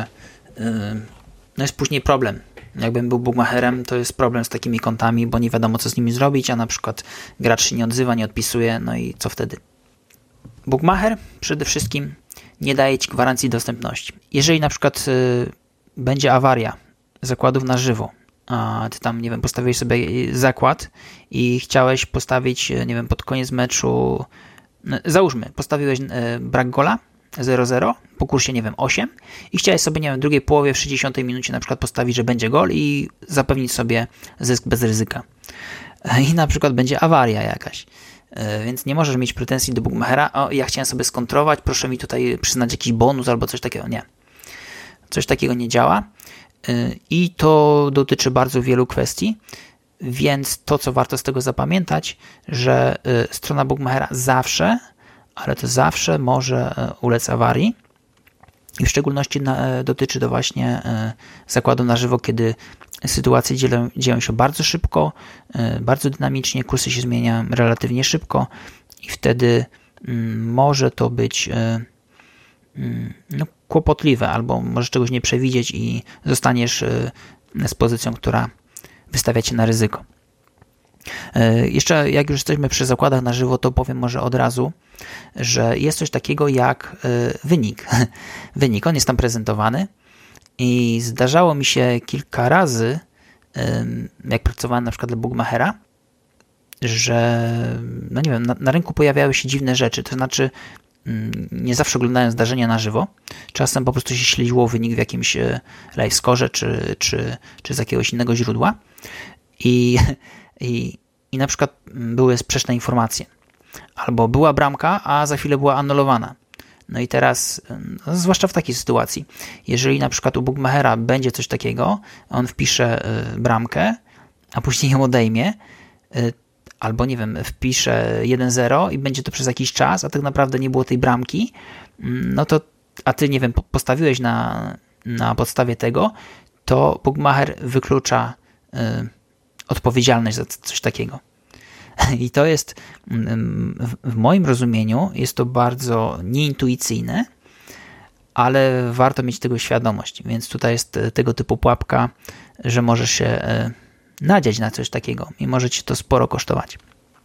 no jest później problem. Jakbym był bookmacherem, to jest problem z takimi kontami, bo nie wiadomo, co z nimi zrobić, a na przykład gracz się nie odzywa, nie odpisuje, no i co wtedy? Bookmacher przede wszystkim nie daje ci gwarancji dostępności. Jeżeli na przykład y, będzie awaria zakładów na żywo, a ty tam, nie wiem, postawiłeś sobie zakład i chciałeś postawić, nie wiem, pod koniec meczu, no, załóżmy, postawiłeś y, brak gola, zero zero, po kursie, nie wiem, osiem i chciałeś sobie, nie wiem, w drugiej połowie, w sześćdziesiątej minucie na przykład postawić, że będzie gol i zapewnić sobie zysk bez ryzyka. I na przykład będzie awaria jakaś. Więc nie możesz mieć pretensji do bookmachera, o, ja chciałem sobie skontrować, proszę mi tutaj przyznać jakiś bonus albo coś takiego. Nie. Coś takiego nie działa i to dotyczy bardzo wielu kwestii, więc to, co warto z tego zapamiętać, że strona bookmachera zawsze, ale to zawsze może ulec awarii i w szczególności na, dotyczy to właśnie zakładu na żywo, kiedy sytuacje dzieją, dzieją się bardzo szybko, bardzo dynamicznie, kursy się zmieniają relatywnie szybko i wtedy może to być no, kłopotliwe, albo możesz czegoś nie przewidzieć i zostaniesz z pozycją, która wystawia cię na ryzyko. Jeszcze jak już jesteśmy przy zakładach na żywo, to powiem może od razu, że jest coś takiego jak wynik. Wynik, on jest tam prezentowany i zdarzało mi się kilka razy, jak pracowałem na przykład dla bookmachera, że no nie wiem, na, na rynku pojawiały się dziwne rzeczy, to znaczy nie zawsze oglądałem zdarzenia na żywo, czasem po prostu się śledziło wynik w jakimś live score czy, czy, czy z jakiegoś innego źródła i, i, i na przykład były sprzeczne informacje. Albo była bramka, a za chwilę była anulowana. No i teraz, no, zwłaszcza w takiej sytuacji, jeżeli na przykład u bookmachera będzie coś takiego, on wpisze y, bramkę, a później ją odejmie, y, albo nie wiem, wpisze jeden zero i będzie to przez jakiś czas, a tak naprawdę nie było tej bramki, no to, a ty, nie wiem, postawiłeś na, na podstawie tego, to bookmacher wyklucza y, odpowiedzialność za coś takiego. I to jest, w moim rozumieniu, jest to bardzo nieintuicyjne, ale warto mieć tego świadomość. Więc tutaj jest tego typu pułapka, że możesz się nadziać na coś takiego i może ci to sporo kosztować.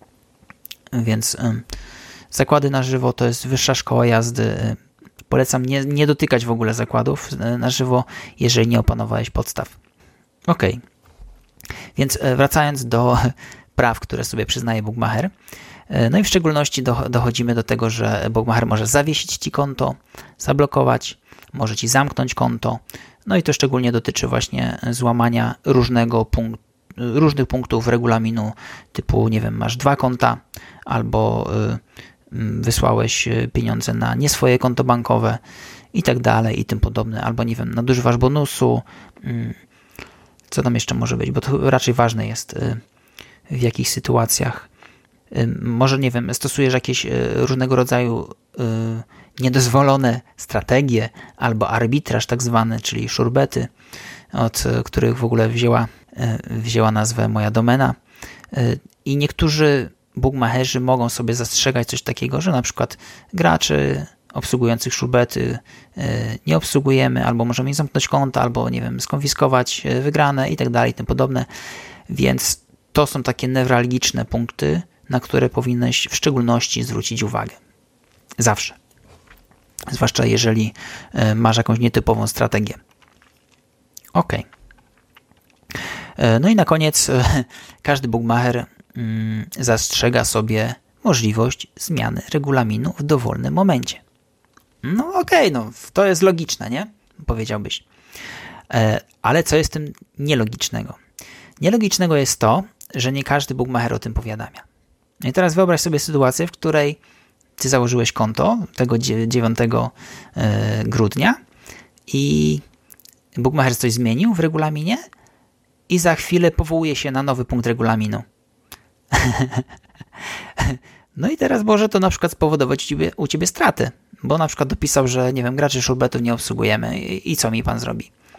Więc zakłady na żywo to jest wyższa szkoła jazdy. Polecam nie, nie dotykać w ogóle zakładów na żywo, jeżeli nie opanowałeś podstaw. Ok. Więc wracając do praw, które sobie przyznaje bookmacher. No i w szczególności dochodzimy do tego, że bookmacher może zawiesić ci konto, zablokować, może ci zamknąć konto. No i to szczególnie dotyczy właśnie złamania różnego punkt, różnych punktów regulaminu, typu, nie wiem, masz dwa konta albo wysłałeś pieniądze na nie swoje konto bankowe i tak dalej i tym podobne, albo nie wiem, nadużywasz bonusu. Co tam jeszcze może być, bo to raczej ważne jest, w jakich sytuacjach. Może, nie wiem, stosujesz jakieś różnego rodzaju niedozwolone strategie albo arbitraż tak zwany, czyli szurbety, od których w ogóle wzięła, wzięła nazwę moja domena. I niektórzy bookmacherzy mogą sobie zastrzegać coś takiego, że na przykład graczy obsługujących szurbety nie obsługujemy, albo możemy im zamknąć konta, albo, nie wiem, skonfiskować wygrane i tak dalej, i tym podobne. Więc to są takie newralgiczne punkty, na które powinieneś w szczególności zwrócić uwagę. Zawsze. Zwłaszcza jeżeli masz jakąś nietypową strategię. Ok. No i na koniec każdy bookmacher zastrzega sobie możliwość zmiany regulaminu w dowolnym momencie. No okej, okay, no to jest logiczne, nie? Powiedziałbyś. Ale co jest tym nielogicznego? Nielogicznego jest to, że nie każdy bookmacher o tym powiadamia. No i teraz wyobraź sobie sytuację, w której ty założyłeś konto tego dziewiątego grudnia i bookmacher coś zmienił w regulaminie i za chwilę powołuje się na nowy punkt regulaminu. No i teraz może to na przykład spowodować u ciebie, u ciebie stratę, bo na przykład dopisał, że, nie wiem, graczy szurbetów nie obsługujemy i, i co mi pan zrobi?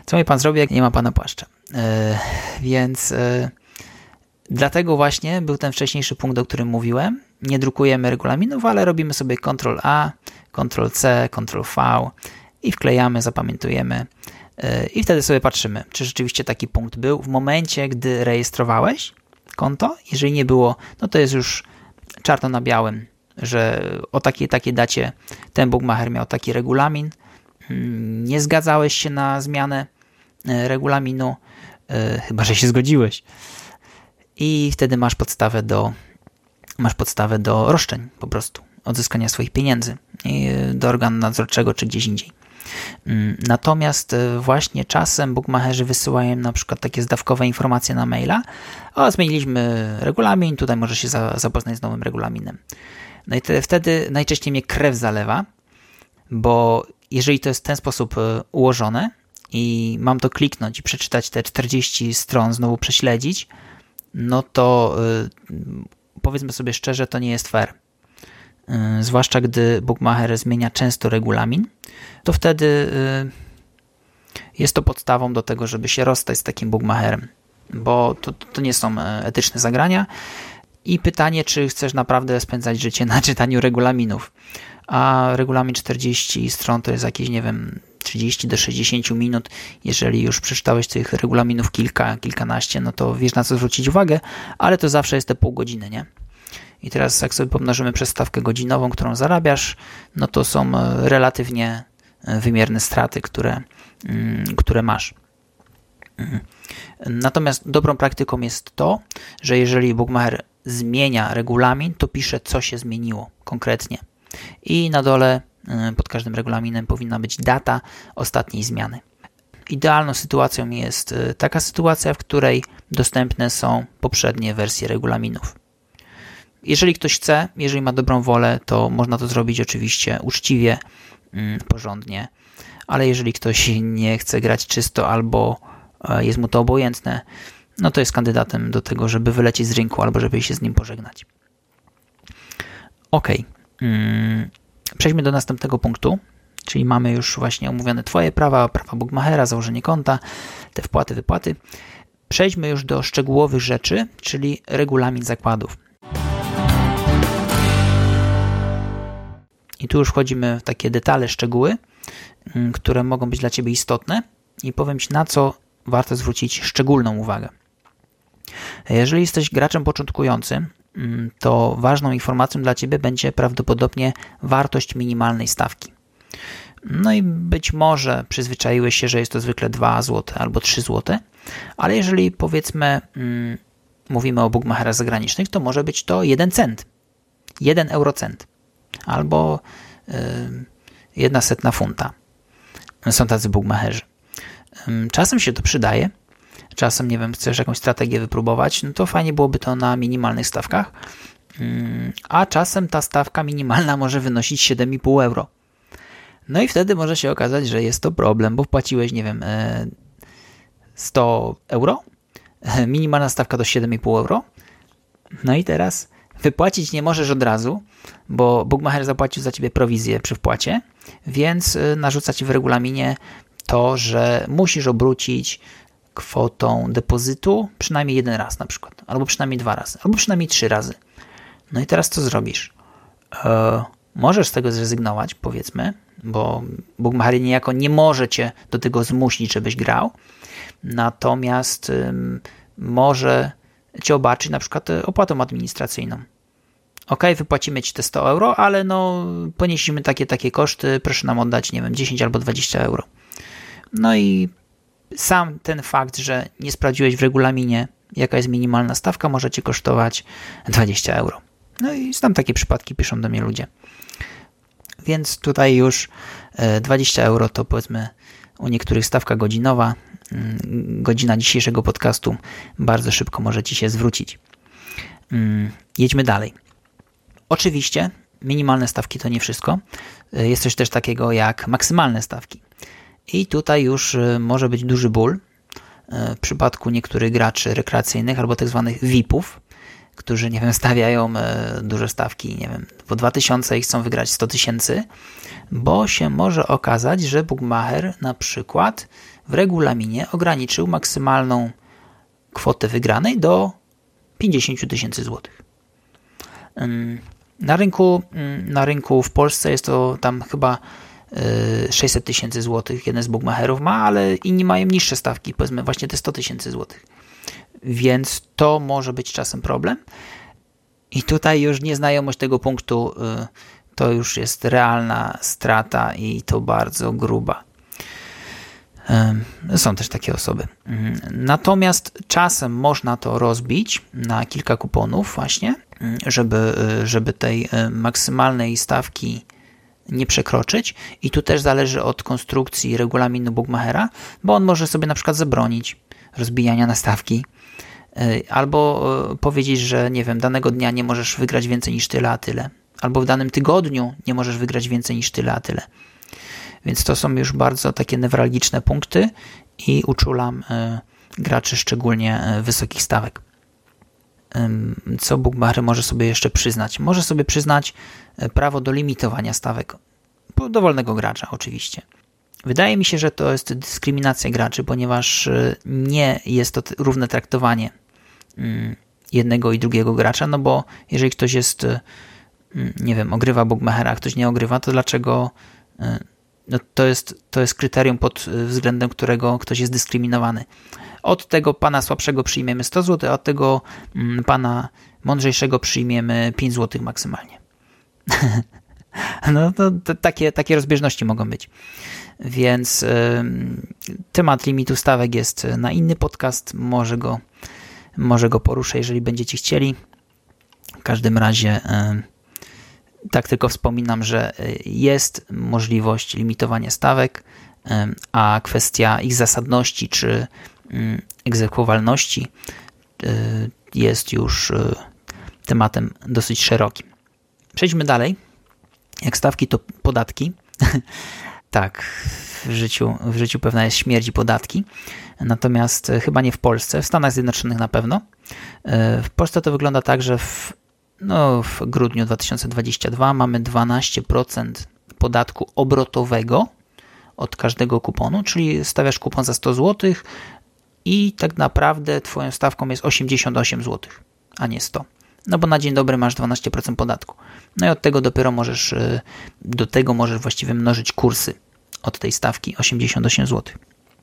Co mi pan zrobi, jak nie ma pana płaszcza? Yy, więc yy, dlatego właśnie był ten wcześniejszy punkt, o którym mówiłem. Nie drukujemy regulaminów, ale robimy sobie kontrol A, kontrol C, kontrol V i wklejamy, zapamiętujemy yy, i wtedy sobie patrzymy, czy rzeczywiście taki punkt był w momencie, gdy rejestrowałeś konto. Jeżeli nie było, no to jest już czarno na białym, że o takiej takiej dacie ten bookmacher miał taki regulamin, nie zgadzałeś się na zmianę regulaminu, yy, chyba że się zgodziłeś, i wtedy masz podstawę do masz podstawę do roszczeń, po prostu odzyskania swoich pieniędzy yy, do organu nadzorczego czy gdzieś indziej. Yy, natomiast yy, właśnie czasem bookmacherzy wysyłają na przykład takie zdawkowe informacje na maila: o, zmieniliśmy regulamin, tutaj może się za, zapoznać z nowym regulaminem. No i te, wtedy najczęściej mnie krew zalewa, bo jeżeli to jest w ten sposób ułożone i mam to kliknąć i przeczytać te czterdzieści stron, znowu prześledzić, no to yy, powiedzmy sobie szczerze, to nie jest fair. Yy, zwłaszcza gdy bookmacher zmienia często regulamin, to wtedy yy, jest to podstawą do tego, żeby się rozstać z takim bookmacherem, bo to, to nie są etyczne zagrania. I pytanie, czy chcesz naprawdę spędzać życie na czytaniu regulaminów. A regulamin czterdzieści stron to jest jakieś, nie wiem, trzydzieści do sześćdziesięciu minut. Jeżeli już przeczytałeś tych regulaminów kilka, kilkanaście, no to wiesz, na co zwrócić uwagę, ale to zawsze jest te pół godziny, nie? I teraz jak sobie pomnożymy przez stawkę godzinową, którą zarabiasz, no to są relatywnie wymierne straty, które, które masz. Natomiast dobrą praktyką jest to, że jeżeli bookmacher zmienia regulamin, to pisze, co się zmieniło konkretnie. I na dole pod każdym regulaminem powinna być data ostatniej zmiany. Idealną sytuacją jest taka sytuacja, w której dostępne są poprzednie wersje regulaminów. Jeżeli ktoś chce, jeżeli ma dobrą wolę, to można to zrobić oczywiście uczciwie, porządnie, ale jeżeli ktoś nie chce grać czysto albo jest mu to obojętne, no to jest kandydatem do tego, żeby wylecieć z rynku albo żeby się z nim pożegnać. Ok. Hmm. Przejdźmy do następnego punktu, czyli mamy już właśnie omówione Twoje prawa, prawa bookmachera, założenie konta, te wpłaty, wypłaty. Przejdźmy już do szczegółowych rzeczy, czyli regulamin zakładów. I tu już wchodzimy w takie detale, szczegóły, które mogą być dla Ciebie istotne i powiem Ci, na co warto zwrócić szczególną uwagę. Jeżeli jesteś graczem początkującym, to ważną informacją dla Ciebie będzie prawdopodobnie wartość minimalnej stawki. No i być może przyzwyczaiłeś się, że jest to zwykle dwa złote albo trzy złote, ale jeżeli powiedzmy mm, mówimy o bookmacherach zagranicznych, to może być to jeden cent, jeden eurocent albo yy, jedna setna funta. Są tacy bookmacherzy. Yy, czasem się to przydaje, czasem, nie wiem, chcesz jakąś strategię wypróbować, no to fajnie byłoby to na minimalnych stawkach, yy, a czasem ta stawka minimalna może wynosić siedem i pół euro. No i wtedy może się okazać, że jest to problem, bo wpłaciłeś, nie wiem, sto euro, minimalna stawka to siedem i pół euro, no i teraz wypłacić nie możesz od razu, bo bookmacher zapłacił za Ciebie prowizję przy wpłacie, więc narzuca Ci w regulaminie to, że musisz obrócić kwotą depozytu przynajmniej jeden raz na przykład, albo przynajmniej dwa razy, albo przynajmniej trzy razy. No i teraz co zrobisz? Eee, możesz z tego zrezygnować, powiedzmy, bo bookmacher niejako nie może Cię do tego zmusić, żebyś grał, natomiast ym, może Cię obarczyć na przykład opłatą administracyjną. Ok, wypłacimy Ci te sto euro, ale no ponieśliśmy takie, takie koszty, proszę nam oddać, nie wiem, dziesięć albo dwadzieścia euro. No i sam ten fakt, że nie sprawdziłeś w regulaminie, jaka jest minimalna stawka, może Cię kosztować dwadzieścia euro. No i znam takie przypadki, piszą do mnie ludzie. Więc tutaj już dwadzieścia euro to powiedzmy u niektórych stawka godzinowa. Godzina dzisiejszego podcastu bardzo szybko może Ci się zwrócić. Jedźmy dalej. Oczywiście minimalne stawki to nie wszystko. Jest coś też takiego jak maksymalne stawki. I tutaj już może być duży ból w przypadku niektórych graczy rekreacyjnych albo tak zwanych V I P-ów, którzy, nie wiem, stawiają duże stawki, nie wiem, po dwa tysiące i chcą wygrać sto tysięcy, bo się może okazać, że bookmacher na przykład w regulaminie ograniczył maksymalną kwotę wygranej do pięćdziesiąt tysięcy złotych. Na rynku, na rynku w Polsce jest to tam chyba sześćset tysięcy złotych jeden z bookmacherów ma, ale inni mają niższe stawki, powiedzmy właśnie te sto tysięcy złotych. Więc to może być czasem problem. I tutaj już nieznajomość tego punktu to już jest realna strata i to bardzo gruba. Są też takie osoby. Natomiast czasem można to rozbić na kilka kuponów właśnie, żeby, żeby tej maksymalnej stawki nie przekroczyć. I tu też zależy od konstrukcji regulaminu bookmachera, bo on może sobie na przykład zabronić rozbijania na stawki albo powiedzieć, że nie wiem, danego dnia nie możesz wygrać więcej niż tyle a tyle. Albo w danym tygodniu nie możesz wygrać więcej niż tyle a tyle. Więc to są już bardzo takie newralgiczne punkty i uczulam y, graczy szczególnie y, wysokich stawek. Y, co bookmacher może sobie jeszcze przyznać? Może sobie przyznać y, prawo do limitowania stawek. Dowolnego gracza oczywiście. Wydaje mi się, że to jest dyskryminacja graczy, ponieważ y, nie jest to t- równe traktowanie y, jednego i drugiego gracza, no bo jeżeli ktoś jest, y, nie wiem, ogrywa bookmachera, a ktoś nie ogrywa, to dlaczego... Y, No to jest, to jest kryterium, pod względem którego ktoś jest dyskryminowany. Od tego pana słabszego przyjmiemy sto złotych, a od tego pana mądrzejszego przyjmiemy pięć złotych maksymalnie. No to, to takie, takie rozbieżności mogą być. Więc y, temat limitu stawek jest na inny podcast. Może go, może go poruszę, jeżeli będziecie chcieli. W każdym razie... Y, Tak tylko wspominam, że jest możliwość limitowania stawek, a kwestia ich zasadności czy egzekwowalności jest już tematem dosyć szerokim. Przejdźmy dalej. Jak stawki, to podatki. Tak, w życiu, w życiu pewna jest śmierć i podatki. Natomiast chyba nie w Polsce, w Stanach Zjednoczonych na pewno. W Polsce to wygląda tak, że w No, w grudniu dwa tysiące dwudziestym drugim mamy dwanaście procent podatku obrotowego od każdego kuponu, czyli stawiasz kupon za sto złotych i tak naprawdę twoją stawką jest osiemdziesiąt osiem złotych, a nie sto. No bo na dzień dobry masz dwanaście procent podatku. No i od tego dopiero możesz, do tego możesz właściwie mnożyć kursy od tej stawki osiemdziesiąt osiem złotych.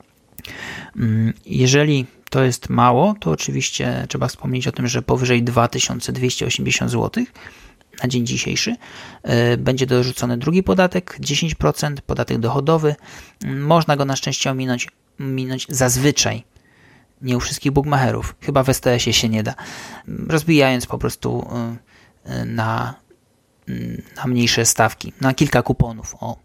Jeżeli to jest mało, to oczywiście trzeba wspomnieć o tym, że powyżej dwa tysiące dwieście osiemdziesiąt złotych na dzień dzisiejszy będzie dorzucony drugi podatek, dziesięć procent, podatek dochodowy. Można go na szczęście ominąć, minąć zazwyczaj, nie u wszystkich bookmacherów, chyba w S T S-ie się nie da, rozbijając po prostu na, na mniejsze stawki, na kilka kuponów. O.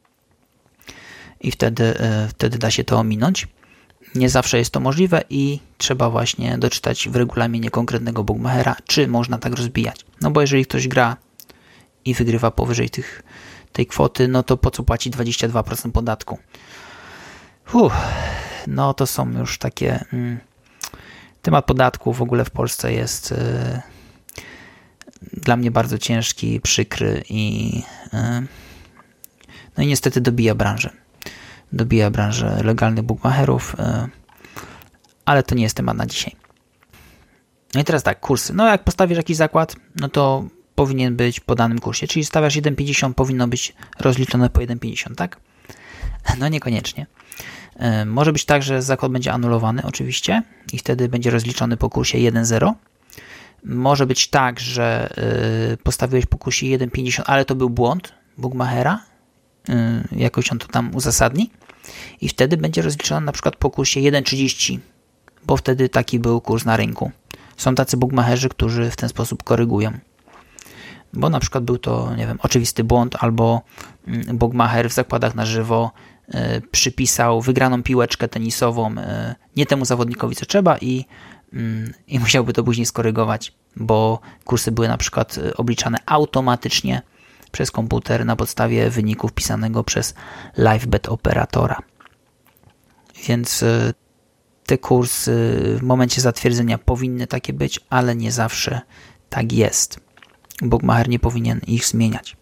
I wtedy, wtedy da się to ominąć. Nie zawsze jest to możliwe i trzeba właśnie doczytać w regulaminie konkretnego bookmachera, czy można tak rozbijać. No bo jeżeli ktoś gra i wygrywa powyżej tych, tej kwoty, no to po co płaci dwadzieścia dwa procent podatku? Uff, no to są już takie... Mm, temat podatku w ogóle w Polsce jest y, dla mnie bardzo ciężki, przykry i y, no i niestety dobija branżę. dobija branżę legalnych bookmacherów, ale to nie jest temat na dzisiaj. No i teraz tak, kursy. No jak postawisz jakiś zakład, no to powinien być po danym kursie, czyli stawiasz jeden pięćdziesiąt, powinno być rozliczone po jeden pięćdziesiąt, tak? No niekoniecznie. Może być tak, że zakład będzie anulowany oczywiście i wtedy będzie rozliczony po kursie jeden zero. Może być tak, że postawiłeś po kursie jeden pięćdziesiąt, ale to był błąd bookmachera, jakoś on to tam uzasadni i wtedy będzie rozliczony na przykład po kursie jeden trzydzieści, bo wtedy taki był kurs na rynku. Są tacy bookmacherzy, którzy w ten sposób korygują, bo na przykład był to, nie wiem, oczywisty błąd, albo bookmacher w zakładach na żywo y, przypisał wygraną piłeczkę tenisową y, nie temu zawodnikowi, co trzeba i, y, i musiałby to później skorygować, bo kursy były na przykład obliczane automatycznie przez komputer na podstawie wyniku wpisanego przez LiveBet operatora. Więc te kursy w momencie zatwierdzenia powinny takie być, ale nie zawsze tak jest. Bookmacher nie powinien ich zmieniać.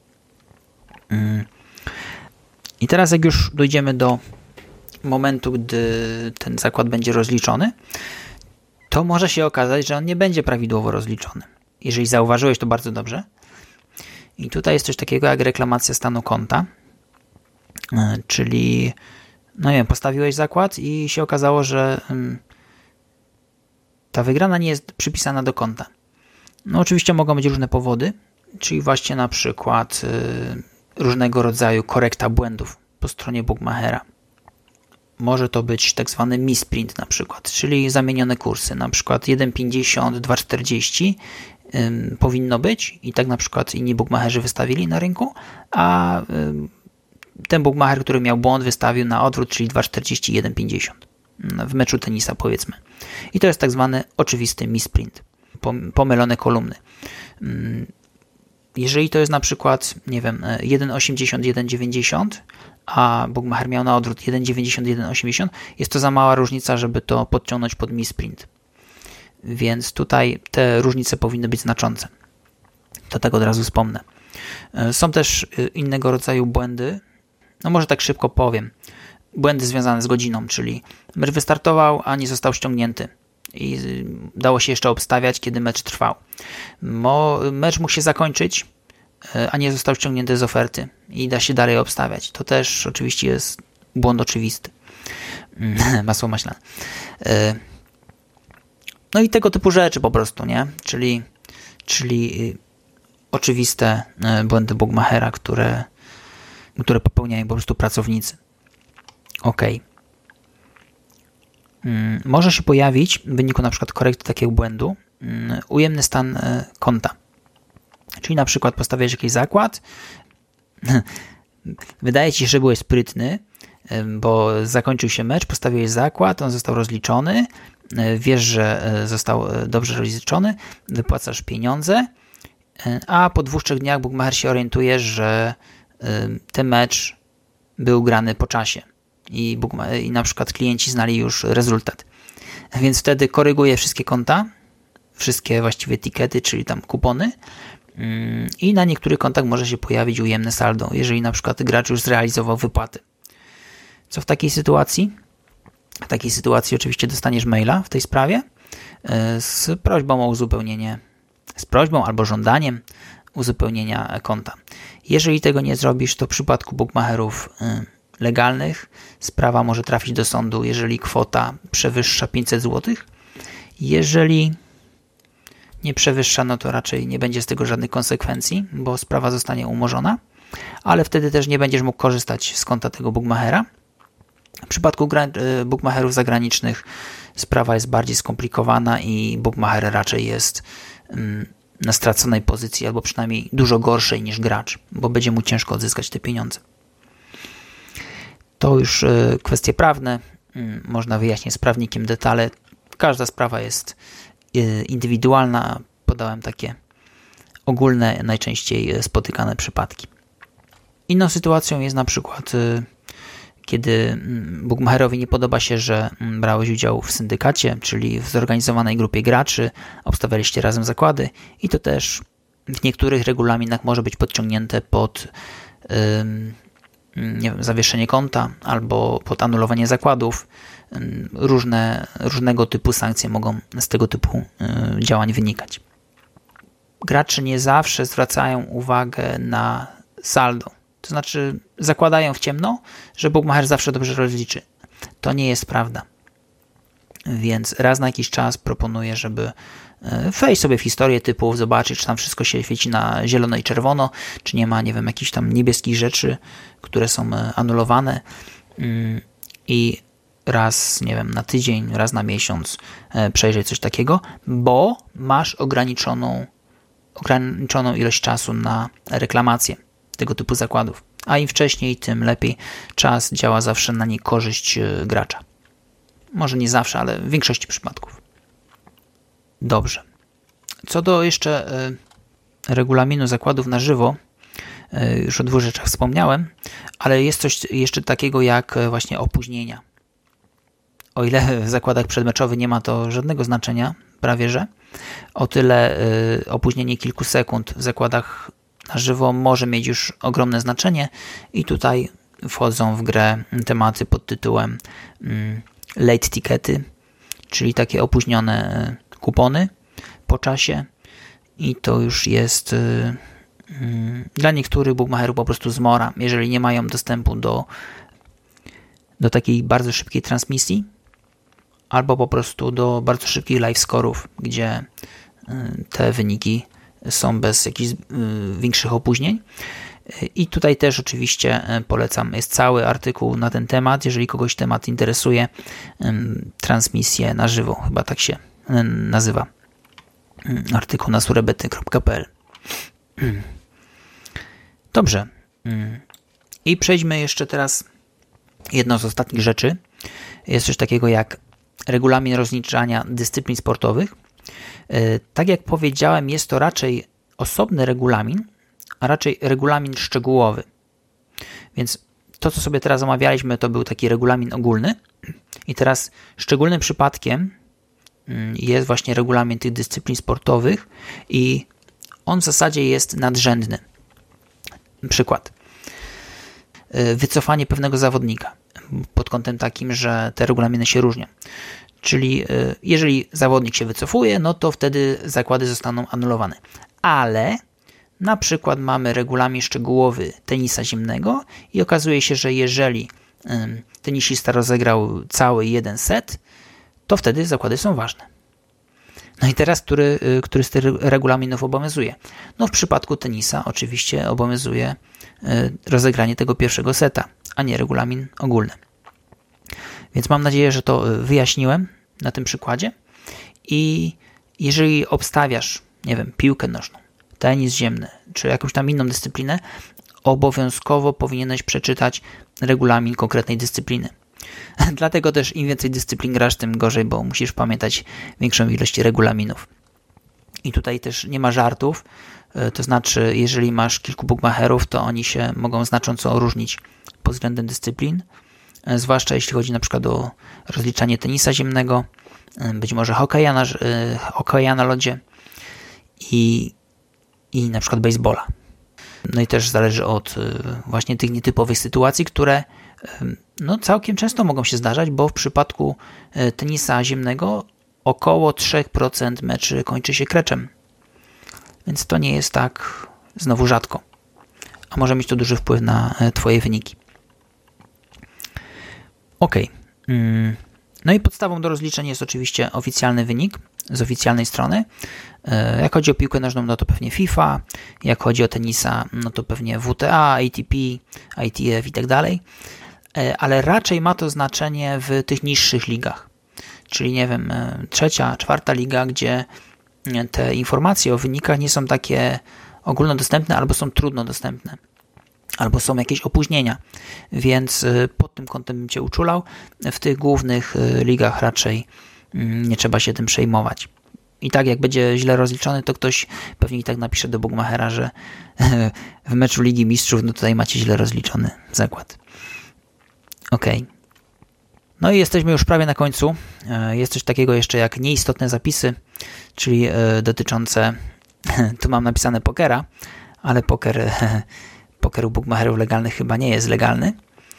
I teraz jak już dojdziemy do momentu, gdy ten zakład będzie rozliczony, to może się okazać, że on nie będzie prawidłowo rozliczony. Jeżeli zauważyłeś, to bardzo dobrze. I tutaj jest coś takiego jak reklamacja stanu konta, czyli no nie wiem, postawiłeś zakład i się okazało, że ta wygrana nie jest przypisana do konta. No oczywiście mogą być różne powody, czyli właśnie na przykład różnego rodzaju korekta błędów po stronie bookmachera. Może to być tak zwany misprint na przykład, czyli zamienione kursy. Na przykład jeden pięćdziesiąt, dwa czterdzieści ym, powinno być i tak na przykład inni bookmacherzy wystawili na rynku, a ym, ten bookmacher, który miał błąd, wystawił na odwrót, czyli dwa czterdzieści, jeden pięćdziesiąt w meczu tenisa powiedzmy. I to jest tak zwany oczywisty misprint, pomylone kolumny. Ym, Jeżeli to jest na przykład, nie wiem, jeden osiemdziesiąt, jeden dziewięćdziesiąt, a bookmacher miał na odwrót jeden dziewięćdziesiąt, jeden osiemdziesiąt, jest to za mała różnica, żeby to podciągnąć pod misprint. Więc tutaj te różnice powinny być znaczące. To tak od razu wspomnę. Są też innego rodzaju błędy. No może tak szybko powiem. Błędy związane z godziną, czyli mecz wystartował, a nie został ściągnięty. I dało się jeszcze obstawiać, kiedy mecz trwał. Mo, mecz mógł się zakończyć, a nie został ściągnięty z oferty i da się dalej obstawiać. To też oczywiście jest błąd oczywisty. Masło maślane. No i tego typu rzeczy po prostu, nie? Czyli, czyli oczywiste błędy bookmachera, które, które popełniają po prostu pracownicy. Ok. Może się pojawić w wyniku na przykład korekty takiego błędu ujemny stan konta. Czyli na przykład postawiasz jakiś zakład, wydaje ci się, że byłeś sprytny, bo zakończył się mecz, postawiłeś zakład, on został rozliczony, wiesz, że został dobrze rozliczony, wypłacasz pieniądze, a po dwóch, trzech dniach bookmacher się orientuje, że ten mecz był grany po czasie. I, i na przykład klienci znali już rezultat. Więc wtedy koryguje wszystkie konta, wszystkie właściwie etykiety, czyli tam kupony yy, i na niektórych kontach może się pojawić ujemne saldo, jeżeli na przykład gracz już zrealizował wypłaty. Co w takiej sytuacji? W takiej sytuacji oczywiście dostaniesz maila w tej sprawie yy, z prośbą o uzupełnienie, z prośbą albo żądaniem uzupełnienia konta. Jeżeli tego nie zrobisz, to w przypadku bookmacherów yy, legalnych sprawa może trafić do sądu, jeżeli kwota przewyższa pięćset złotych. Jeżeli nie przewyższa, no to raczej nie będzie z tego żadnych konsekwencji, bo sprawa zostanie umorzona, ale wtedy też nie będziesz mógł korzystać z konta tego bookmachera. W przypadku bookmacherów zagranicznych sprawa jest bardziej skomplikowana i bookmacher raczej jest na straconej pozycji, albo przynajmniej dużo gorszej niż gracz, bo będzie mu ciężko odzyskać te pieniądze. To już kwestie prawne, można wyjaśnić z prawnikiem detale. Każda sprawa jest indywidualna. Podałem takie ogólne, najczęściej spotykane przypadki. Inną sytuacją jest na przykład, kiedy bookmacherowi nie podoba się, że brałeś udział w syndykacie, czyli w zorganizowanej grupie graczy, obstawialiście razem zakłady i to też w niektórych regulaminach może być podciągnięte pod nie wiem, zawieszenie konta albo pod anulowanie zakładów. Różne, różnego typu sankcje mogą z tego typu działań wynikać. Gracze nie zawsze zwracają uwagę na saldo. To znaczy zakładają w ciemno, że bookmacher zawsze dobrze rozliczy. To nie jest prawda. Więc raz na jakiś czas proponuję, żeby wejść sobie w historię typów, zobaczyć, czy tam wszystko się świeci na zielono i czerwono, czy nie ma, nie wiem, jakichś tam niebieskich rzeczy, które są anulowane i raz, nie wiem, na tydzień, raz na miesiąc przejrzeć coś takiego, bo masz ograniczoną, ograniczoną ilość czasu na reklamację tego typu zakładów. A im wcześniej, tym lepiej. Czas działa zawsze na niekorzyść gracza. Może nie zawsze, ale w większości przypadków. Dobrze. Co do jeszcze regulaminu zakładów na żywo, już o dwóch rzeczach wspomniałem, ale jest coś jeszcze takiego jak właśnie opóźnienia. o ile w zakładach przedmeczowych nie ma to żadnego znaczenia, prawie że, o tyle opóźnienie kilku sekund w zakładach na żywo może mieć już ogromne znaczenie i tutaj wchodzą w grę tematy pod tytułem late tickety, czyli takie opóźnione kupony po czasie i to już jest dla niektórych bookmacherów po prostu zmora, jeżeli nie mają dostępu do, do takiej bardzo szybkiej transmisji albo po prostu do bardzo szybkich live score'ów, gdzie te wyniki są bez jakichś większych opóźnień. I tutaj też oczywiście polecam, jest cały artykuł na ten temat, jeżeli kogoś temat interesuje, transmisję na żywo, chyba tak się nazywa, artykuł na surebety kropka p l. Dobrze. I przejdźmy jeszcze teraz jedną z ostatnich rzeczy. Jest coś takiego jak regulamin rozliczania dyscyplin sportowych. Tak jak powiedziałem, jest to raczej osobny regulamin, a raczej regulamin szczegółowy. Więc to, co sobie teraz omawialiśmy, to był taki regulamin ogólny i teraz szczególnym przypadkiem jest właśnie regulamin tych dyscyplin sportowych i on w zasadzie jest nadrzędny. Przykład. Wycofanie pewnego zawodnika pod kątem takim, że te regulaminy się różnią. Czyli jeżeli zawodnik się wycofuje, no to wtedy zakłady zostaną anulowane. Ale na przykład mamy regulamin szczegółowy tenisa ziemnego i okazuje się, że jeżeli tenisista rozegrał cały jeden set, to wtedy zakłady są ważne. No i teraz, który, który z tych regulaminów obowiązuje? No w przypadku tenisa oczywiście obowiązuje rozegranie tego pierwszego seta, a nie regulamin ogólny. Więc mam nadzieję, że to wyjaśniłem na tym przykładzie i jeżeli obstawiasz, nie wiem, piłkę nożną, tenis ziemny, czy jakąś tam inną dyscyplinę, obowiązkowo powinieneś przeczytać regulamin konkretnej dyscypliny. Dlatego też im więcej dyscyplin grasz, tym gorzej, bo musisz pamiętać większą ilość regulaminów. I tutaj też nie ma żartów, to znaczy jeżeli masz kilku bookmacherów, to oni się mogą znacząco różnić pod względem dyscyplin, zwłaszcza jeśli chodzi na przykład o rozliczanie tenisa ziemnego, być może hokeja na, hokeja na lodzie i, i na przykład baseballa. No i też zależy od właśnie tych nietypowych sytuacji, które no całkiem często mogą się zdarzać, bo w przypadku tenisa ziemnego około trzy procent meczy kończy się kreczem. Więc to nie jest tak znowu rzadko. A może mieć to duży wpływ na Twoje wyniki. Ok. No i podstawą do rozliczeń jest oczywiście oficjalny wynik z oficjalnej strony. Jak chodzi o piłkę nożną, no to pewnie FIFA. Jak chodzi o tenisa, no to pewnie W T A, A T P, I T F i tak dalej. Ale raczej ma to znaczenie w tych niższych ligach. Czyli nie wiem, trzecia, czwarta liga, gdzie te informacje o wynikach nie są takie ogólnodostępne albo są trudno dostępne. Albo są jakieś opóźnienia, więc pod tym kątem bym Cię uczulał. W tych głównych ligach raczej nie trzeba się tym przejmować. I tak jak będzie źle rozliczony, to ktoś pewnie i tak napisze do bookmachera, że w meczu Ligi Mistrzów no tutaj macie źle rozliczony zakład. Ok. No i jesteśmy już prawie na końcu. Jest coś takiego jeszcze jak nieistotne zapisy, czyli dotyczące, tu mam napisane pokera, ale poker... Poker u bookmacherów legalnych chyba nie jest legalny,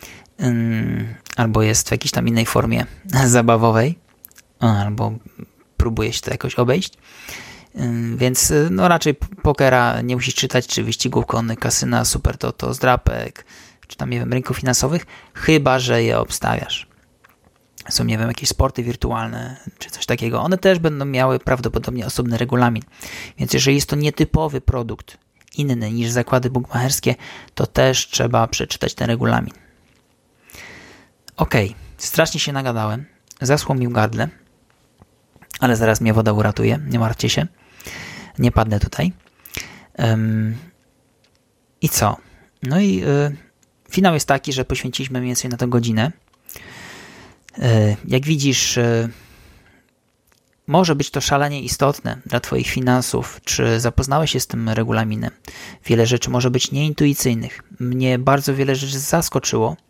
albo jest w jakiejś tam innej formie zabawowej, albo próbuje się to jakoś obejść, więc no raczej pokera nie musisz czytać, czy wyścigów konnych, kasyna, super toto, zdrapek, czy tam nie wiem, rynków finansowych, chyba że je obstawiasz. Są, nie wiem, jakieś sporty wirtualne, czy coś takiego. One też będą miały prawdopodobnie osobny regulamin, więc jeżeli jest to nietypowy produkt, inny niż zakłady bookmacherskie, to też trzeba przeczytać ten regulamin. Ok, strasznie się nagadałem, zaschło mi w gardle, ale zaraz mnie woda uratuje, nie martwcie się, nie padnę tutaj. Um, I co? No i y, finał jest taki, że poświęciliśmy mniej więcej na to godzinę. Y, jak widzisz, y, może być to szalenie istotne dla Twoich finansów, czy zapoznałeś się z tym regulaminem. Wiele rzeczy może być nieintuicyjnych. Mnie bardzo wiele rzeczy zaskoczyło,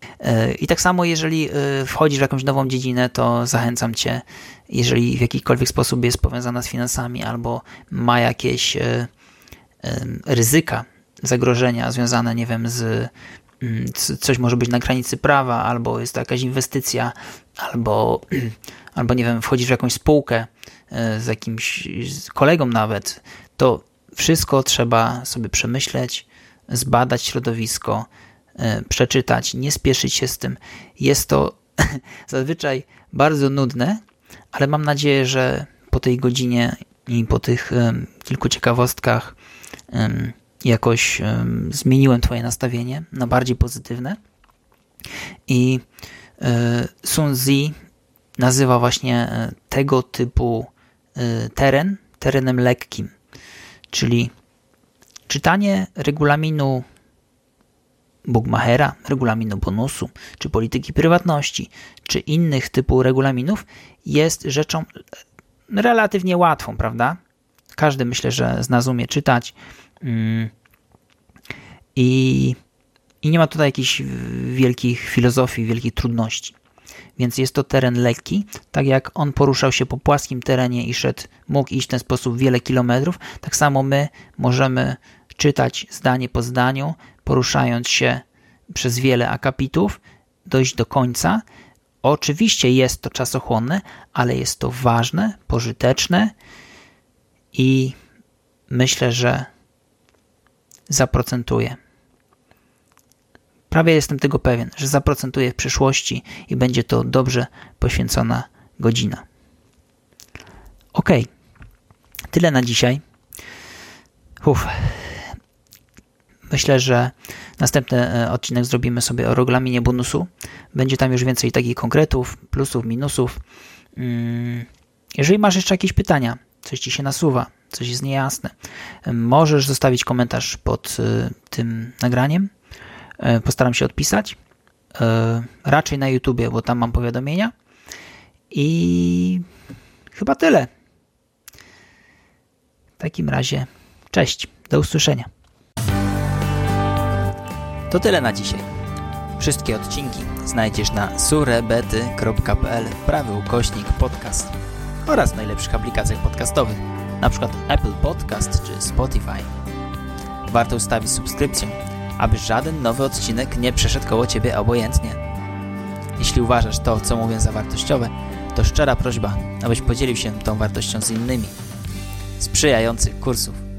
I tak samo, jeżeli wchodzisz w jakąś nową dziedzinę, to zachęcam Cię, jeżeli w jakikolwiek sposób jest powiązana z finansami albo ma jakieś ryzyka, zagrożenia związane, nie wiem, z coś może być na granicy prawa, albo jest to jakaś inwestycja, albo, albo nie wiem, wchodzisz w jakąś spółkę z jakimś z kolegą nawet, to wszystko trzeba sobie przemyśleć, zbadać środowisko, przeczytać, nie spieszyć się z tym. Jest to zazwyczaj bardzo nudne, ale mam nadzieję, że po tej godzinie i po tych um, kilku ciekawostkach um, jakoś um, zmieniłem Twoje nastawienie na bardziej pozytywne. I y, Sun Tzu nazywa właśnie y, tego typu y, teren terenem lekkim, czyli czytanie regulaminu Bookmachera, regulaminu bonusu, czy polityki prywatności, czy innych typu regulaminów jest rzeczą relatywnie łatwą, prawda? Każdy, myślę, że z nas umie czytać mm, i, i nie ma tutaj jakichś wielkich filozofii, wielkich trudności. Więc jest to teren lekki, tak jak on poruszał się po płaskim terenie i szedł, mógł iść w ten sposób wiele kilometrów, tak samo my możemy czytać zdanie po zdaniu, poruszając się przez wiele akapitów, dojść do końca. Oczywiście jest to czasochłonne, ale jest to ważne, pożyteczne i myślę, że zaprocentuje. Prawie jestem tego pewien, że zaprocentuje w przyszłości i będzie to dobrze poświęcona godzina. Ok, tyle na dzisiaj. Uf. Myślę, że następny odcinek zrobimy sobie o regulaminie bonusu. Będzie tam już więcej takich konkretów, plusów, minusów. Jeżeli masz jeszcze jakieś pytania, coś Ci się nasuwa, coś jest niejasne, możesz zostawić komentarz pod tym nagraniem. Postaram się odpisać. Raczej na YouTubie, bo tam mam powiadomienia. I chyba tyle. W takim razie cześć, do usłyszenia. To tyle na dzisiaj. Wszystkie odcinki znajdziesz na surebety kropka p l prawy ukośnik podcast oraz w najlepszych aplikacjach podcastowych, np. Apple Podcast czy Spotify. Warto ustawić subskrypcję, aby żaden nowy odcinek nie przeszedł koło Ciebie obojętnie. Jeśli uważasz to, co mówię, za wartościowe, to szczera prośba, abyś podzielił się tą wartością z innymi, sprzyjających kursów.